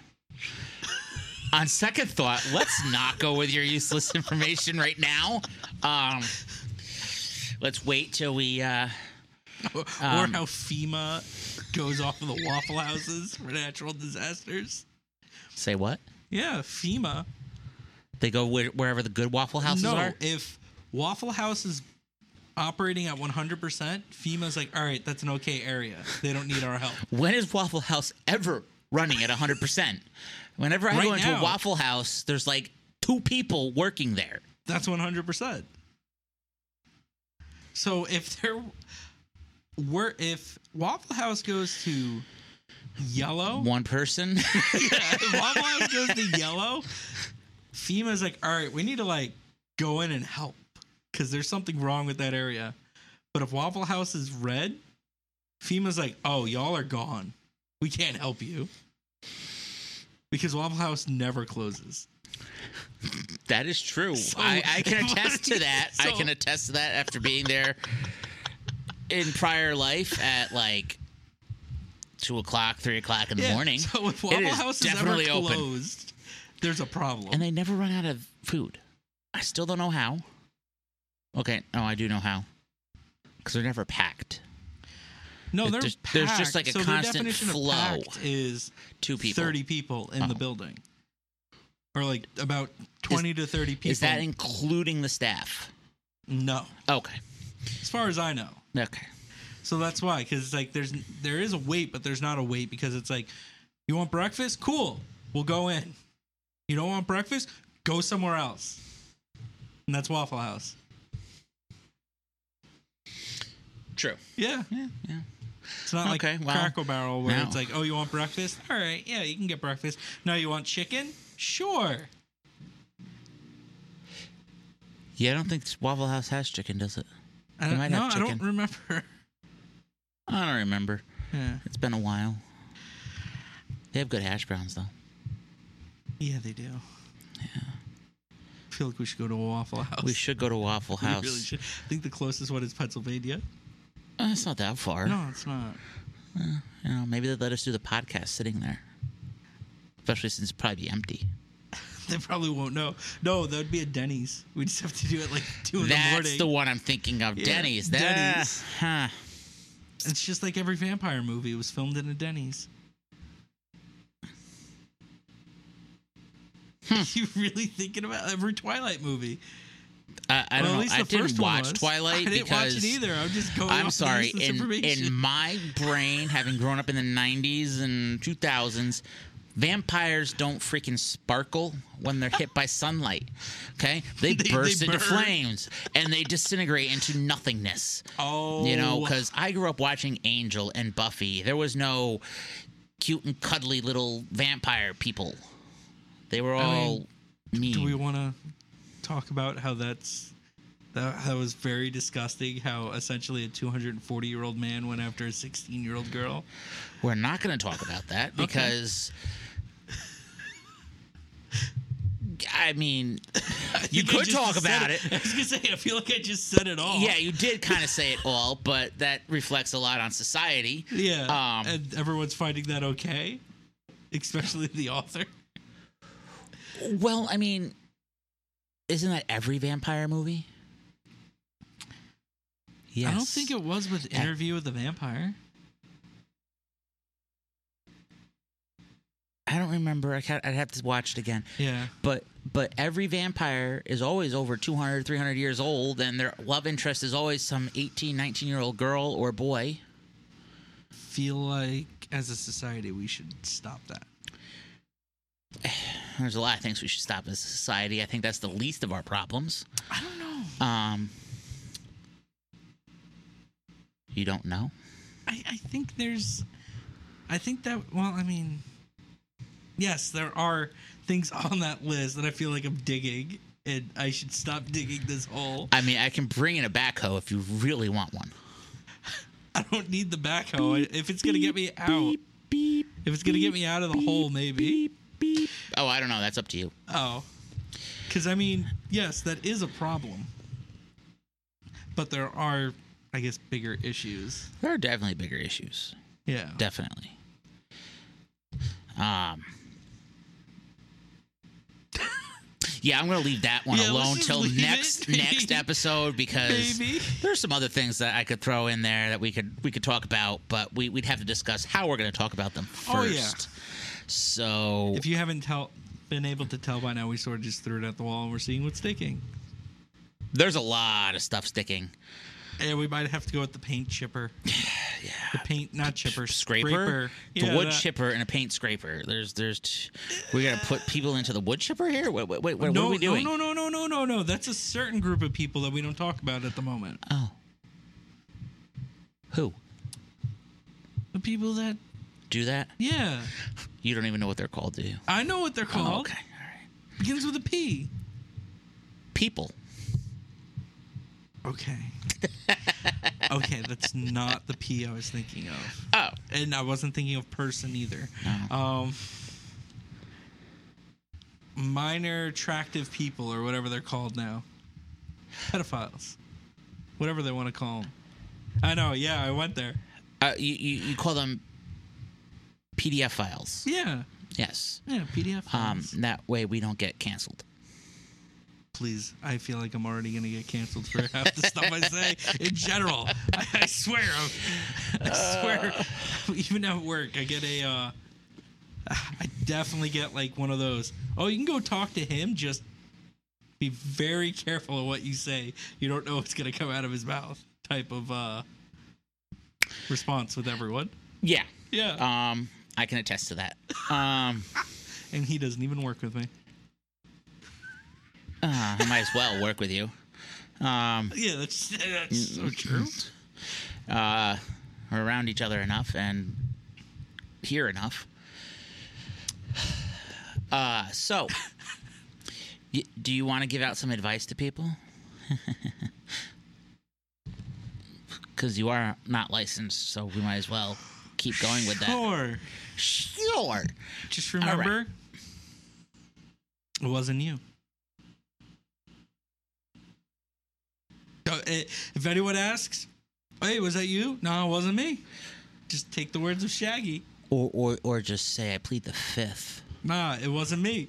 [SPEAKER 3] On second thought, let's not go with your useless information right now. Um, let's wait till we. Uh,
[SPEAKER 2] Or,
[SPEAKER 3] Um,
[SPEAKER 2] or how FEMA goes off of the Waffle Houses for natural disasters.
[SPEAKER 3] say what?
[SPEAKER 2] Yeah, FEMA.
[SPEAKER 3] They go where, wherever the good Waffle Houses
[SPEAKER 2] no,
[SPEAKER 3] are?
[SPEAKER 2] if Waffle House is operating at one hundred percent, FEMA's like, all right, that's an okay area. They don't need our help.
[SPEAKER 3] When is Waffle House ever running at one hundred percent? Whenever I
[SPEAKER 2] Right
[SPEAKER 3] go into
[SPEAKER 2] now.
[SPEAKER 3] a Waffle House, there's like two people working there.
[SPEAKER 2] That's one hundred percent. So if there were, if Waffle House goes to yellow,
[SPEAKER 3] One person?
[SPEAKER 2] yeah, if Waffle House goes to yellow, FEMA's like, all right, we need to like go in and help because there's something wrong with that area. But if Waffle House is red, FEMA's like, oh, y'all are gone. We can't help you because Waffle House never closes.
[SPEAKER 3] That is true.
[SPEAKER 2] So-
[SPEAKER 3] I, I can attest to that. I
[SPEAKER 2] So-
[SPEAKER 3] can attest to that after being there in prior life at like two o'clock, three o'clock in the
[SPEAKER 2] Yeah,
[SPEAKER 3] morning.
[SPEAKER 2] So if
[SPEAKER 3] It
[SPEAKER 2] Waffle
[SPEAKER 3] is
[SPEAKER 2] House is ever
[SPEAKER 3] definitely open.
[SPEAKER 2] closed, there's a problem.
[SPEAKER 3] And they never run out of food. I still don't know how. Okay, no, I do know how. Because they're never packed.
[SPEAKER 2] no,
[SPEAKER 3] it
[SPEAKER 2] they're
[SPEAKER 3] just-
[SPEAKER 2] packed.
[SPEAKER 3] there's just like a
[SPEAKER 2] so their
[SPEAKER 3] constant
[SPEAKER 2] definition
[SPEAKER 3] flow.
[SPEAKER 2] Of packed is
[SPEAKER 3] Two people.
[SPEAKER 2] thirty people in the
[SPEAKER 3] Oh.
[SPEAKER 2] building, or like about twenty to thirty people.
[SPEAKER 3] Is that including the staff?
[SPEAKER 2] no?
[SPEAKER 3] Okay.
[SPEAKER 2] As far as I know.
[SPEAKER 3] Okay.
[SPEAKER 2] So that's why, because it's like there's there is a wait, but there's not a wait because it's like, you want breakfast? Cool, we'll go in. You don't want breakfast? Go somewhere else. And that's Waffle House.
[SPEAKER 3] True.
[SPEAKER 2] Yeah.
[SPEAKER 3] Yeah, yeah.
[SPEAKER 2] It's not like
[SPEAKER 3] Okay, well,
[SPEAKER 2] Cracker Barrel where
[SPEAKER 3] now-
[SPEAKER 2] it's like, oh, you want breakfast? All right, yeah, you can get breakfast. Now you want chicken? Sure.
[SPEAKER 3] Yeah, I don't think Waffle House has chicken, does it?
[SPEAKER 2] I
[SPEAKER 3] They
[SPEAKER 2] don't,
[SPEAKER 3] might
[SPEAKER 2] no,
[SPEAKER 3] have
[SPEAKER 2] I don't
[SPEAKER 3] chicken.
[SPEAKER 2] remember.
[SPEAKER 3] I don't remember.
[SPEAKER 2] Yeah.
[SPEAKER 3] It's been a while. They have good hash browns, though.
[SPEAKER 2] Yeah, they do.
[SPEAKER 3] Yeah.
[SPEAKER 2] I feel like we should go to a Waffle House.
[SPEAKER 3] We should go to Waffle
[SPEAKER 2] We
[SPEAKER 3] House.
[SPEAKER 2] really should. I think the closest one is Pennsylvania.
[SPEAKER 3] Uh, it's not that far.
[SPEAKER 2] No, it's not.
[SPEAKER 3] You know, maybe they'd let us do the podcast sitting there. Especially since it'd probably be empty.
[SPEAKER 2] They probably won't know. No, that would be a Denny's. We just have to do it like two in the morning.
[SPEAKER 3] That's the one I'm thinking of.
[SPEAKER 2] Yeah,
[SPEAKER 3] Denny's. That,
[SPEAKER 2] Denny's.
[SPEAKER 3] Huh.
[SPEAKER 2] It's just like every vampire movie. It was filmed in a Denny's.
[SPEAKER 3] Hmm.
[SPEAKER 2] You really thinking about every Twilight movie?
[SPEAKER 3] I, I
[SPEAKER 2] Well,
[SPEAKER 3] don't
[SPEAKER 2] at
[SPEAKER 3] know.
[SPEAKER 2] least
[SPEAKER 3] I
[SPEAKER 2] the
[SPEAKER 3] didn't
[SPEAKER 2] first one
[SPEAKER 3] watch
[SPEAKER 2] was.
[SPEAKER 3] Twilight
[SPEAKER 2] I didn't
[SPEAKER 3] because
[SPEAKER 2] watch it either. I'm just going.
[SPEAKER 3] I'm
[SPEAKER 2] off
[SPEAKER 3] sorry.
[SPEAKER 2] useless
[SPEAKER 3] In,
[SPEAKER 2] information.
[SPEAKER 3] in my brain, having grown up in the nineties and two thousands, vampires don't freaking sparkle when they're hit by sunlight. Okay? They,
[SPEAKER 2] They-
[SPEAKER 3] burst
[SPEAKER 2] they
[SPEAKER 3] into
[SPEAKER 2] burn.
[SPEAKER 3] flames and they disintegrate into nothingness.
[SPEAKER 2] Oh,
[SPEAKER 3] You know, because I grew up watching Angel and Buffy. There was no cute and cuddly little vampire people. They were
[SPEAKER 2] I
[SPEAKER 3] all
[SPEAKER 2] mean,
[SPEAKER 3] mean.
[SPEAKER 2] do we want to talk about how that's that, that was very disgusting? How essentially a two hundred forty year old man went after a sixteen year old girl.
[SPEAKER 3] We're not going to talk about that because. I mean,
[SPEAKER 2] I
[SPEAKER 3] you
[SPEAKER 2] think I
[SPEAKER 3] could
[SPEAKER 2] just
[SPEAKER 3] talk
[SPEAKER 2] said
[SPEAKER 3] about it.
[SPEAKER 2] I was gonna say, I feel like I just said it all.
[SPEAKER 3] Yeah, you did kind of say it all, but that reflects a lot on society.
[SPEAKER 2] Yeah.
[SPEAKER 3] Um,
[SPEAKER 2] and everyone's finding that okay, especially the author.
[SPEAKER 3] Well, I mean, isn't that every vampire movie? Yes.
[SPEAKER 2] I don't think it was with Interview with the Vampire.
[SPEAKER 3] I don't remember. I can't, I'd have to watch it again.
[SPEAKER 2] Yeah.
[SPEAKER 3] But but every vampire is always over two hundred, three hundred years old, and their love interest is always some eighteen, nineteen-year-old girl or boy.
[SPEAKER 2] Feel like as a society we should stop that.
[SPEAKER 3] There's a lot of things we should stop as a society. I think that's the least of our problems.
[SPEAKER 2] I don't know.
[SPEAKER 3] Um, you don't know?
[SPEAKER 2] I, I think there's I think that well, I mean yes, there are things on that list that I feel like I'm digging and I should stop digging this hole.
[SPEAKER 3] I mean, I can bring in a backhoe if you really want one.
[SPEAKER 2] I don't need the backhoe. I- if it's gonna get me out
[SPEAKER 3] Beep,
[SPEAKER 2] if it's gonna get me out of the hole, maybe.
[SPEAKER 3] beep. Oh, I don't know. That's up to you.
[SPEAKER 2] Oh. Because, I mean, yes, that is a problem. But there are, I guess, bigger issues.
[SPEAKER 3] There are definitely bigger issues.
[SPEAKER 2] Yeah.
[SPEAKER 3] Definitely. Um. Yeah, I'm going to leave that one
[SPEAKER 2] Yeah, let's
[SPEAKER 3] alone
[SPEAKER 2] just
[SPEAKER 3] till
[SPEAKER 2] leave
[SPEAKER 3] next
[SPEAKER 2] it.
[SPEAKER 3] next episode because
[SPEAKER 2] Maybe.
[SPEAKER 3] there's some other things that I could throw in there that we could we could talk about, but we, we'd have to discuss how we're going to talk about them first.
[SPEAKER 2] Oh, yeah.
[SPEAKER 3] So
[SPEAKER 2] If you haven't tell, been able to tell by now, we sort of just threw it at the wall and we're seeing what's sticking.
[SPEAKER 3] There's a lot of stuff sticking.
[SPEAKER 2] Yeah, we might have to go with the paint chipper.
[SPEAKER 3] Yeah.
[SPEAKER 2] The paint, not chipper,
[SPEAKER 3] Scraper?
[SPEAKER 2] scraper.
[SPEAKER 3] The
[SPEAKER 2] Yeah,
[SPEAKER 3] wood
[SPEAKER 2] that-
[SPEAKER 3] chipper and a paint scraper. There's, there's, t- we got to put people into the wood chipper here? Wait, wait, wait, what
[SPEAKER 2] no,
[SPEAKER 3] are we doing?
[SPEAKER 2] No, no, no, no, no, no. That's a certain group of people that we don't talk about at the moment.
[SPEAKER 3] Oh. Who?
[SPEAKER 2] The people that,
[SPEAKER 3] Do that?
[SPEAKER 2] yeah.
[SPEAKER 3] You don't even know what they're called, do you?
[SPEAKER 2] I know what they're called.
[SPEAKER 3] Oh, okay. All right.
[SPEAKER 2] Begins with a P.
[SPEAKER 3] People.
[SPEAKER 2] Okay. Okay, that's not the P I was thinking of.
[SPEAKER 3] Oh.
[SPEAKER 2] And I wasn't thinking of person either.
[SPEAKER 3] No.
[SPEAKER 2] Um, minor attractive people or whatever they're called now. Pedophiles. Whatever they want to call them. I know, yeah, I went there.
[SPEAKER 3] Uh, you, you, you call them P D F files.
[SPEAKER 2] Yeah.
[SPEAKER 3] Yes.
[SPEAKER 2] Yeah, P D F
[SPEAKER 3] Um,
[SPEAKER 2] files.
[SPEAKER 3] that way we don't get canceled.
[SPEAKER 2] Please, I feel like I'm already going to get canceled for half the stuff I say in general. I, I swear. I'm, I swear. Even at work, I get a, uh, I definitely get like one of those, oh, you can go talk to him, just be very careful of what you say. You don't know what's going to come out of his mouth type of uh, response with everyone.
[SPEAKER 3] Yeah.
[SPEAKER 2] Yeah.
[SPEAKER 3] Um, I can attest to that. Um,
[SPEAKER 2] And he doesn't even work with me.
[SPEAKER 3] uh, I might as well work with you. Um,
[SPEAKER 2] Yeah, that's, that's so true.
[SPEAKER 3] uh, we're around each other enough and hear enough. Uh, so, y- do you want to give out some advice to people? Because you are not licensed, so we might as well keep going with that.
[SPEAKER 2] Sure.
[SPEAKER 3] Sure.
[SPEAKER 2] Just remember,
[SPEAKER 3] right.
[SPEAKER 2] it wasn't you. Uh, eh, If anyone asks, hey, was that you? No, it wasn't me. Just take the words of Shaggy.
[SPEAKER 3] Or, or, or just say, I plead the fifth.
[SPEAKER 2] Nah, it wasn't me.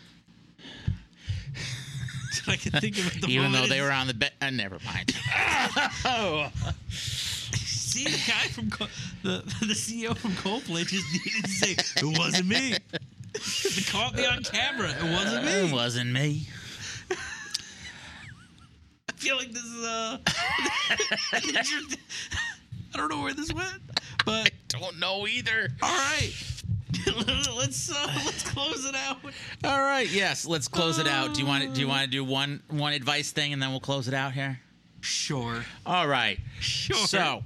[SPEAKER 2] I can think of it. The
[SPEAKER 3] Even though
[SPEAKER 2] moment
[SPEAKER 3] they
[SPEAKER 2] is-
[SPEAKER 3] were on the bed. Uh, never mind. oh.
[SPEAKER 2] See, the guy from Co- the the C E O from Coldplay just needed to say it wasn't me. They caught me on camera. It wasn't
[SPEAKER 3] It
[SPEAKER 2] me.
[SPEAKER 3] wasn't me.
[SPEAKER 2] I feel like this is uh I don't know where this went, but
[SPEAKER 3] Don't know either.
[SPEAKER 2] all right. let's uh, let's close it out.
[SPEAKER 3] All right. Yes. Let's close it out. Do you want to, do you want to do one one advice thing and then we'll close it out here?
[SPEAKER 2] Sure.
[SPEAKER 3] All right.
[SPEAKER 2] Sure.
[SPEAKER 3] So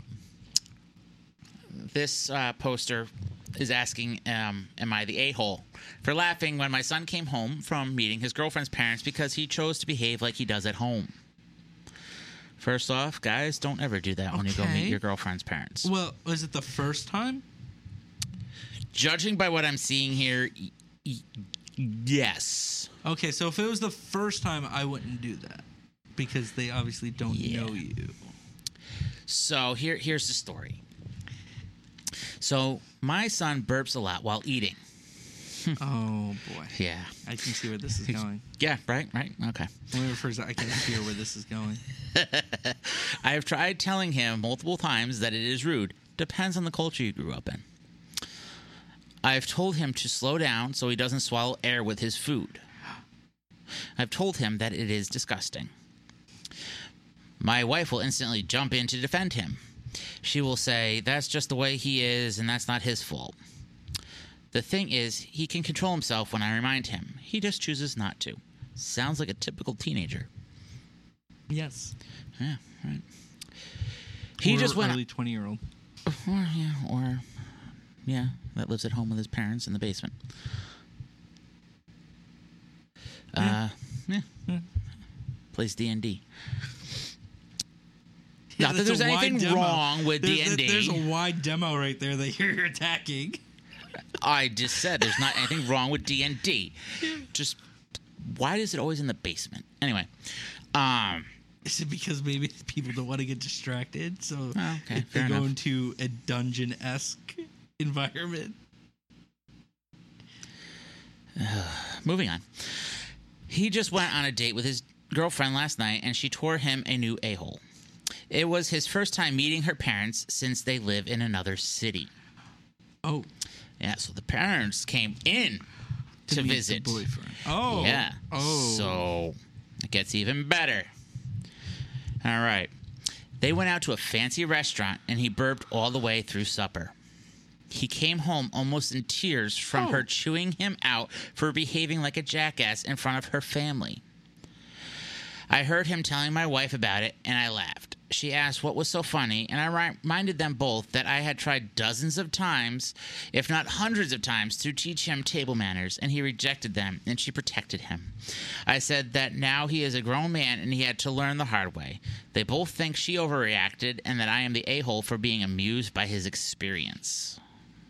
[SPEAKER 3] this uh, poster is asking, um, "Am I the a-hole for laughing when my son came home from meeting his girlfriend's parents because he chose to behave like he does at home?" First off, guys, don't ever do that when you go
[SPEAKER 2] Okay.
[SPEAKER 3] meet your girlfriend's parents.
[SPEAKER 2] Well, was it the first time?
[SPEAKER 3] Judging by what I'm seeing here, y- y- yes.
[SPEAKER 2] Okay, so if it was the first time, I wouldn't do that because they obviously don't
[SPEAKER 3] Yeah.
[SPEAKER 2] know you.
[SPEAKER 3] So here, here's the story. So my son burps a lot while eating.
[SPEAKER 2] Oh boy,
[SPEAKER 3] Yeah.
[SPEAKER 2] I can see where this is going.
[SPEAKER 3] Yeah, right, right. Okay.
[SPEAKER 2] When we first, I can hear where this is going.
[SPEAKER 3] I have tried telling him multiple times that it is rude. Depends on the culture you grew up in. I've told him to slow down so he doesn't swallow air with his food. I've told him that it is disgusting. My wife will instantly jump in to defend him. She will say, that's just the way he is and that's not his fault. The thing is, he can control himself when I remind him. He just chooses not to. Sounds like a typical teenager.
[SPEAKER 2] Yes.
[SPEAKER 3] Yeah, right. He
[SPEAKER 2] or
[SPEAKER 3] just went...
[SPEAKER 2] early twenty-year-old.
[SPEAKER 3] Or, yeah, or, yeah, that lives at home with his parents in the basement. Uh, yeah. Plays D and D. Not that
[SPEAKER 2] that's
[SPEAKER 3] there's
[SPEAKER 2] a wide
[SPEAKER 3] anything
[SPEAKER 2] demo.
[SPEAKER 3] wrong with
[SPEAKER 2] There's-
[SPEAKER 3] D and D.
[SPEAKER 2] There's a wide demo right there that you're attacking.
[SPEAKER 3] I just said there's not anything wrong with D and D. Just, why is it always in the basement? Anyway, um...
[SPEAKER 2] Is it because maybe people don't want to get distracted? So
[SPEAKER 3] Oh, okay,
[SPEAKER 2] if they
[SPEAKER 3] fair
[SPEAKER 2] go
[SPEAKER 3] enough.
[SPEAKER 2] into a dungeon-esque environment.
[SPEAKER 3] Moving on. He just went on a date with his girlfriend last night, and she tore him a new a-hole. It was his first time meeting her parents since they live in another city.
[SPEAKER 2] Oh,
[SPEAKER 3] Yeah, so the parents came in to,
[SPEAKER 2] meet
[SPEAKER 3] visit.
[SPEAKER 2] the boyfriend. Oh.
[SPEAKER 3] Yeah.
[SPEAKER 2] Oh.
[SPEAKER 3] So it gets even better. All right. They went out to a fancy restaurant, and he burped all the way through supper. He came home almost in tears from
[SPEAKER 2] Oh.
[SPEAKER 3] her chewing him out for behaving like a jackass in front of her family. I heard him telling my wife about it, and I laughed. She asked what was so funny, and I reminded them both that I had tried dozens of times, if not hundreds of times, to teach him table manners, and he rejected them, and she protected him. I said that now he is a grown man, and he had to learn the hard way. They both think she overreacted, and that I am the a-hole for being amused by his experience.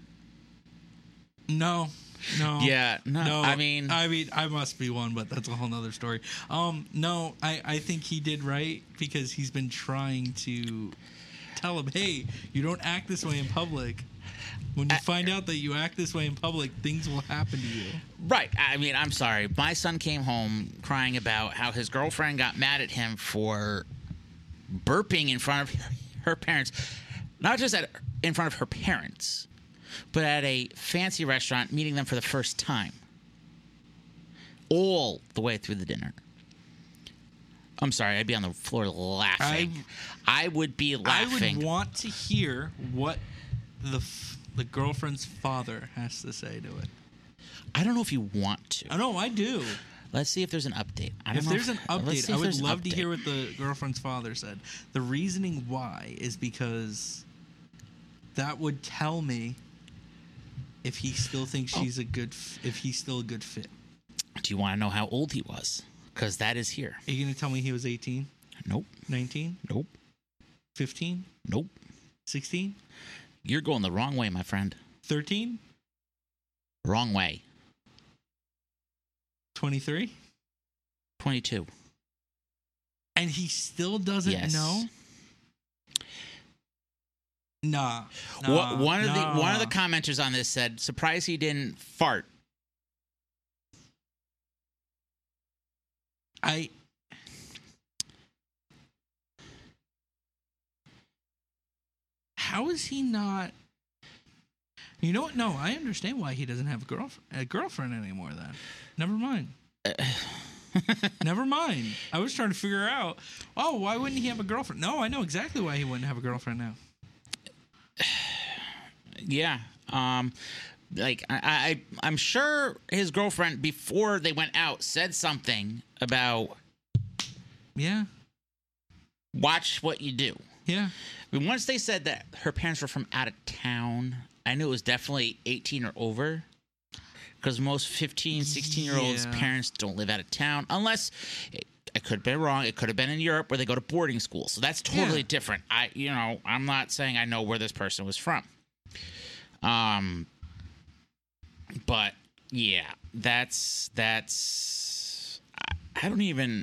[SPEAKER 2] No. No.
[SPEAKER 3] Yeah, no,
[SPEAKER 2] No.
[SPEAKER 3] I mean-
[SPEAKER 2] I mean, I must be one, but that's a whole nother story. Um, no, I, I think he did right because he's been trying to tell him, hey, you don't act this way in public. When you
[SPEAKER 3] Uh,
[SPEAKER 2] find out that you act this way in public, things will happen to you.
[SPEAKER 3] Right. I mean, I'm sorry. My son came home crying about how his girlfriend got mad at him for burping in front of her parents. Not just at, in front of her parents, but at a fancy restaurant, meeting them for the first time. All the way through the dinner. I'm sorry, I'd be on the floor laughing. I, I would be laughing.
[SPEAKER 2] I would want to hear what the f- the girlfriend's father has to say to it.
[SPEAKER 3] I don't know if you want to.
[SPEAKER 2] I know, I do.
[SPEAKER 3] Let's see if there's an update. I don't
[SPEAKER 2] If
[SPEAKER 3] know
[SPEAKER 2] there's an
[SPEAKER 3] let's
[SPEAKER 2] update,
[SPEAKER 3] see
[SPEAKER 2] I
[SPEAKER 3] if
[SPEAKER 2] would
[SPEAKER 3] there's an
[SPEAKER 2] love to
[SPEAKER 3] update.
[SPEAKER 2] hear what the girlfriend's father said. The reasoning why is because that would tell me if he still thinks she's a good, f- if he's still a good fit.
[SPEAKER 3] Do you want to know how old he was? Because that is here.
[SPEAKER 2] Are you going to tell me he was eighteen,
[SPEAKER 3] Nope.
[SPEAKER 2] nineteen,
[SPEAKER 3] Nope.
[SPEAKER 2] fifteen,
[SPEAKER 3] Nope.
[SPEAKER 2] sixteen,
[SPEAKER 3] You're going the wrong way, my friend.
[SPEAKER 2] thirteen,
[SPEAKER 3] Wrong way.
[SPEAKER 2] twenty-three?
[SPEAKER 3] twenty-two.
[SPEAKER 2] And he still doesn't
[SPEAKER 3] Yes.
[SPEAKER 2] know? Nah.
[SPEAKER 3] Wha-
[SPEAKER 2] nah
[SPEAKER 3] one of
[SPEAKER 2] nah.
[SPEAKER 3] the one of the commenters on this said, "Surprised he didn't fart."
[SPEAKER 2] I How is he not? You know what? No, I understand why he doesn't have a girlfriend, a girlfriend anymore. Then, never mind. Never mind. I was trying to figure out. Oh, why wouldn't he have a girlfriend? No, I know exactly why he wouldn't have a girlfriend now.
[SPEAKER 3] Yeah. Um, like I, I, I'm sure his girlfriend before they went out said something about
[SPEAKER 2] Yeah,
[SPEAKER 3] watch what you do.
[SPEAKER 2] yeah.
[SPEAKER 3] I mean, once they said that her parents were from out of town, I knew it was definitely eighteen or over. Because most fifteen, sixteen-year-olds'
[SPEAKER 2] Yeah.
[SPEAKER 3] parents don't live out of town. Unless, it, I could have been wrong, it could have been in Europe where they go to boarding school. So that's totally
[SPEAKER 2] Yeah.
[SPEAKER 3] different. I, you know, I'm not saying I know where this person was from. Um, But, yeah, that's, that's, I, I don't even,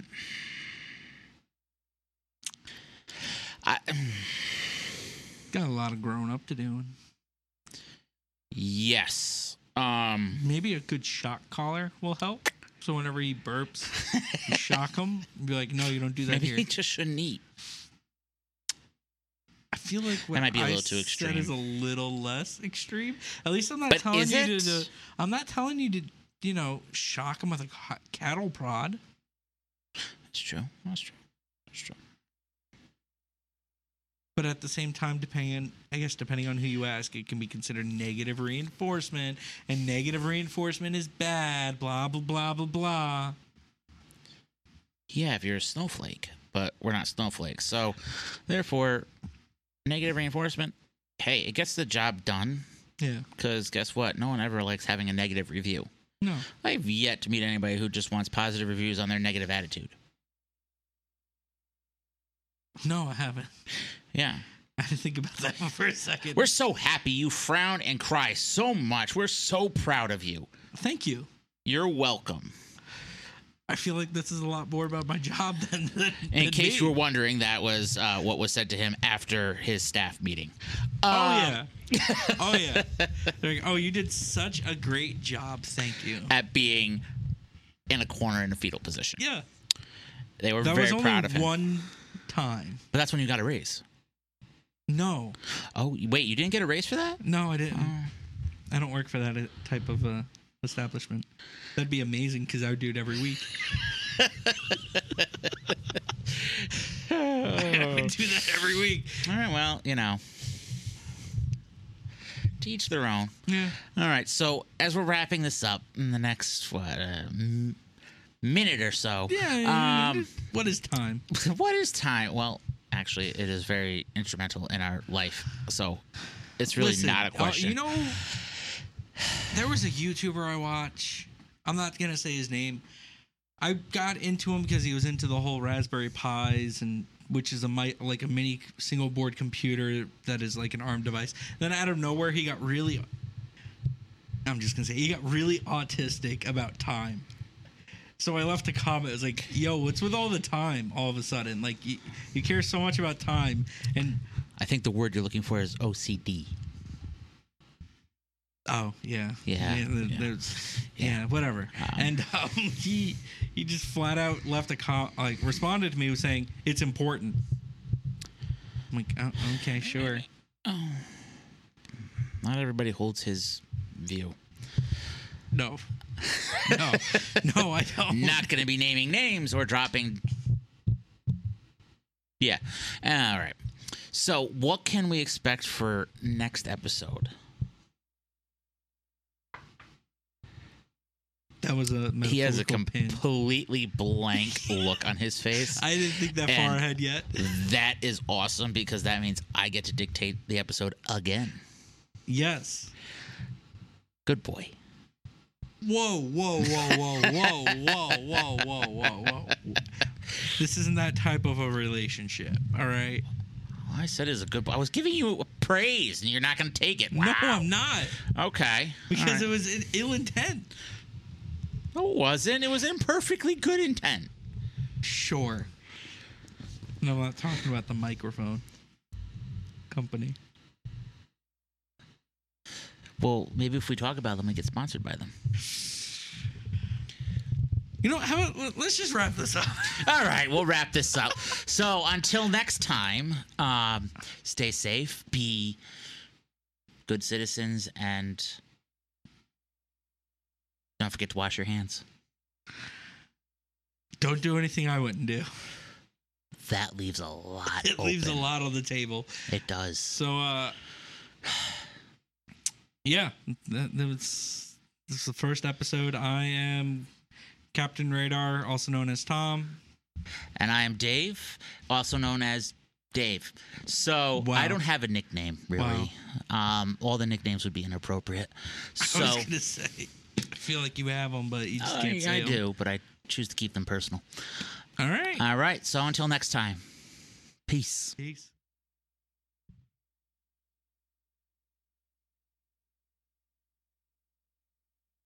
[SPEAKER 3] I...
[SPEAKER 2] Got a lot of growing up to do.
[SPEAKER 3] Yes. Um,
[SPEAKER 2] Maybe a good shock collar will help. So whenever he burps, you shock him. Be like, no, you don't do that
[SPEAKER 3] maybe
[SPEAKER 2] here.
[SPEAKER 3] he just shouldn't eat.
[SPEAKER 2] I feel like what
[SPEAKER 3] might be a
[SPEAKER 2] I
[SPEAKER 3] little too
[SPEAKER 2] said
[SPEAKER 3] extreme.
[SPEAKER 2] is a little less extreme. At least I'm not
[SPEAKER 3] But
[SPEAKER 2] telling
[SPEAKER 3] is
[SPEAKER 2] you
[SPEAKER 3] it?
[SPEAKER 2] to, to. I'm not telling you to, you know, shock him with a hot cattle prod.
[SPEAKER 3] That's true. That's true. That's true.
[SPEAKER 2] But at the same time, depending, I guess, depending on who you ask, it can be considered negative reinforcement, and negative reinforcement is bad. Blah blah blah blah blah.
[SPEAKER 3] Yeah, if you're a snowflake, but we're not snowflakes. So, therefore, negative reinforcement, hey, it gets the job done.
[SPEAKER 2] Yeah.
[SPEAKER 3] Because guess what? No one ever likes having a negative review.
[SPEAKER 2] No.
[SPEAKER 3] I've yet to meet anybody who just wants positive reviews on their negative attitude.
[SPEAKER 2] No, I haven't.
[SPEAKER 3] Yeah.
[SPEAKER 2] I had to think about that for a second.
[SPEAKER 3] We're so happy you frown and cry so much. We're so proud of you.
[SPEAKER 2] Thank you.
[SPEAKER 3] You're welcome.
[SPEAKER 2] I feel like this is a lot more about my job than. than
[SPEAKER 3] In
[SPEAKER 2] than
[SPEAKER 3] case
[SPEAKER 2] me.
[SPEAKER 3] you were wondering, that was uh, what was said to him after his staff meeting.
[SPEAKER 2] Oh
[SPEAKER 3] Uh,
[SPEAKER 2] yeah. Oh yeah. They're like, oh, you did such a great job. Thank you.
[SPEAKER 3] At being in a corner in a fetal position.
[SPEAKER 2] Yeah.
[SPEAKER 3] They were
[SPEAKER 2] That
[SPEAKER 3] very
[SPEAKER 2] was only
[SPEAKER 3] proud of him.
[SPEAKER 2] one time.
[SPEAKER 3] But that's when you got a raise.
[SPEAKER 2] No.
[SPEAKER 3] Oh, wait, you didn't get a raise for that?
[SPEAKER 2] No, I didn't.
[SPEAKER 3] Oh.
[SPEAKER 2] I don't work for that uh, type of uh, establishment. That'd be amazing because I would do it every week. I would do that every week.
[SPEAKER 3] All right, well, you know, to each their own.
[SPEAKER 2] Yeah.
[SPEAKER 3] All right, so as we're wrapping this up in the next, what, uh, m- minute or so.
[SPEAKER 2] Yeah.
[SPEAKER 3] Um,
[SPEAKER 2] what is time?
[SPEAKER 3] what is time? Well, actually, it is very instrumental in our life, so it's really
[SPEAKER 2] Listen,
[SPEAKER 3] not a question.
[SPEAKER 2] Uh, you know, there was a YouTuber I watch. I'm not going to say his name. I got into him because he was into the whole Raspberry Pis, and which is a mi- like a mini single board computer that is like an ARM device. Then out of nowhere, he got really, I'm just going to say, he got really autistic about time. So I left a comment. I was like, yo, what's with all the time all of a sudden? Like, you, you care so much about time. And
[SPEAKER 3] I think the word you're looking for is O C D.
[SPEAKER 2] Oh yeah,
[SPEAKER 3] yeah,
[SPEAKER 2] yeah, there,
[SPEAKER 3] yeah.
[SPEAKER 2] There's,
[SPEAKER 3] Yeah.
[SPEAKER 2] yeah, whatever.
[SPEAKER 3] Um,
[SPEAKER 2] and um, he he just flat out left a com- like responded to me with saying it's important. I'm like, oh, okay, sure.
[SPEAKER 3] Oh, not everybody holds his view.
[SPEAKER 2] No, no, no, I don't.
[SPEAKER 3] Not going to be naming names or dropping. Yeah, all right. So, what can we expect for next episode?
[SPEAKER 2] That was a
[SPEAKER 3] He has a
[SPEAKER 2] pin.
[SPEAKER 3] completely blank look on his face.
[SPEAKER 2] I didn't think that
[SPEAKER 3] And
[SPEAKER 2] far ahead yet.
[SPEAKER 3] That is awesome because that means I get to dictate the episode again.
[SPEAKER 2] Yes.
[SPEAKER 3] Good boy.
[SPEAKER 2] Whoa, whoa, whoa, whoa, whoa, whoa, whoa, whoa, whoa, whoa. This isn't that type of a relationship, all right?
[SPEAKER 3] All I said is a good boy. I was giving you praise, and you're not going to take it. Wow.
[SPEAKER 2] No, I'm not.
[SPEAKER 3] Okay.
[SPEAKER 2] Because
[SPEAKER 3] right.
[SPEAKER 2] it was in ill intent.
[SPEAKER 3] No, it wasn't. It was in perfectly good intent.
[SPEAKER 2] Sure. No, I'm not talking about the microphone company.
[SPEAKER 3] Well, maybe if we talk about them, we get sponsored by them.
[SPEAKER 2] You know, how about, let's just wrap this up.
[SPEAKER 3] All right, we'll wrap this up. So until next time, um, stay safe, be good citizens, and don't forget to wash your hands.
[SPEAKER 2] Don't do anything I wouldn't do.
[SPEAKER 3] That leaves a lot
[SPEAKER 2] It
[SPEAKER 3] open.
[SPEAKER 2] leaves a lot on the table.
[SPEAKER 3] It does.
[SPEAKER 2] So, uh, yeah, that, that was, this is the first episode. I am Captain Radar, also known as Tom.
[SPEAKER 3] And I am Dave, also known as Dave. So
[SPEAKER 2] Wow.
[SPEAKER 3] I don't have a nickname, really.
[SPEAKER 2] Wow.
[SPEAKER 3] Um, all the nicknames would be inappropriate. So
[SPEAKER 2] I was going to say, I feel like you have them, but you just
[SPEAKER 3] uh,
[SPEAKER 2] can't say
[SPEAKER 3] I
[SPEAKER 2] them.
[SPEAKER 3] do, but I choose to keep them personal.
[SPEAKER 2] All right.
[SPEAKER 3] All right, so until next time, peace.
[SPEAKER 2] Peace.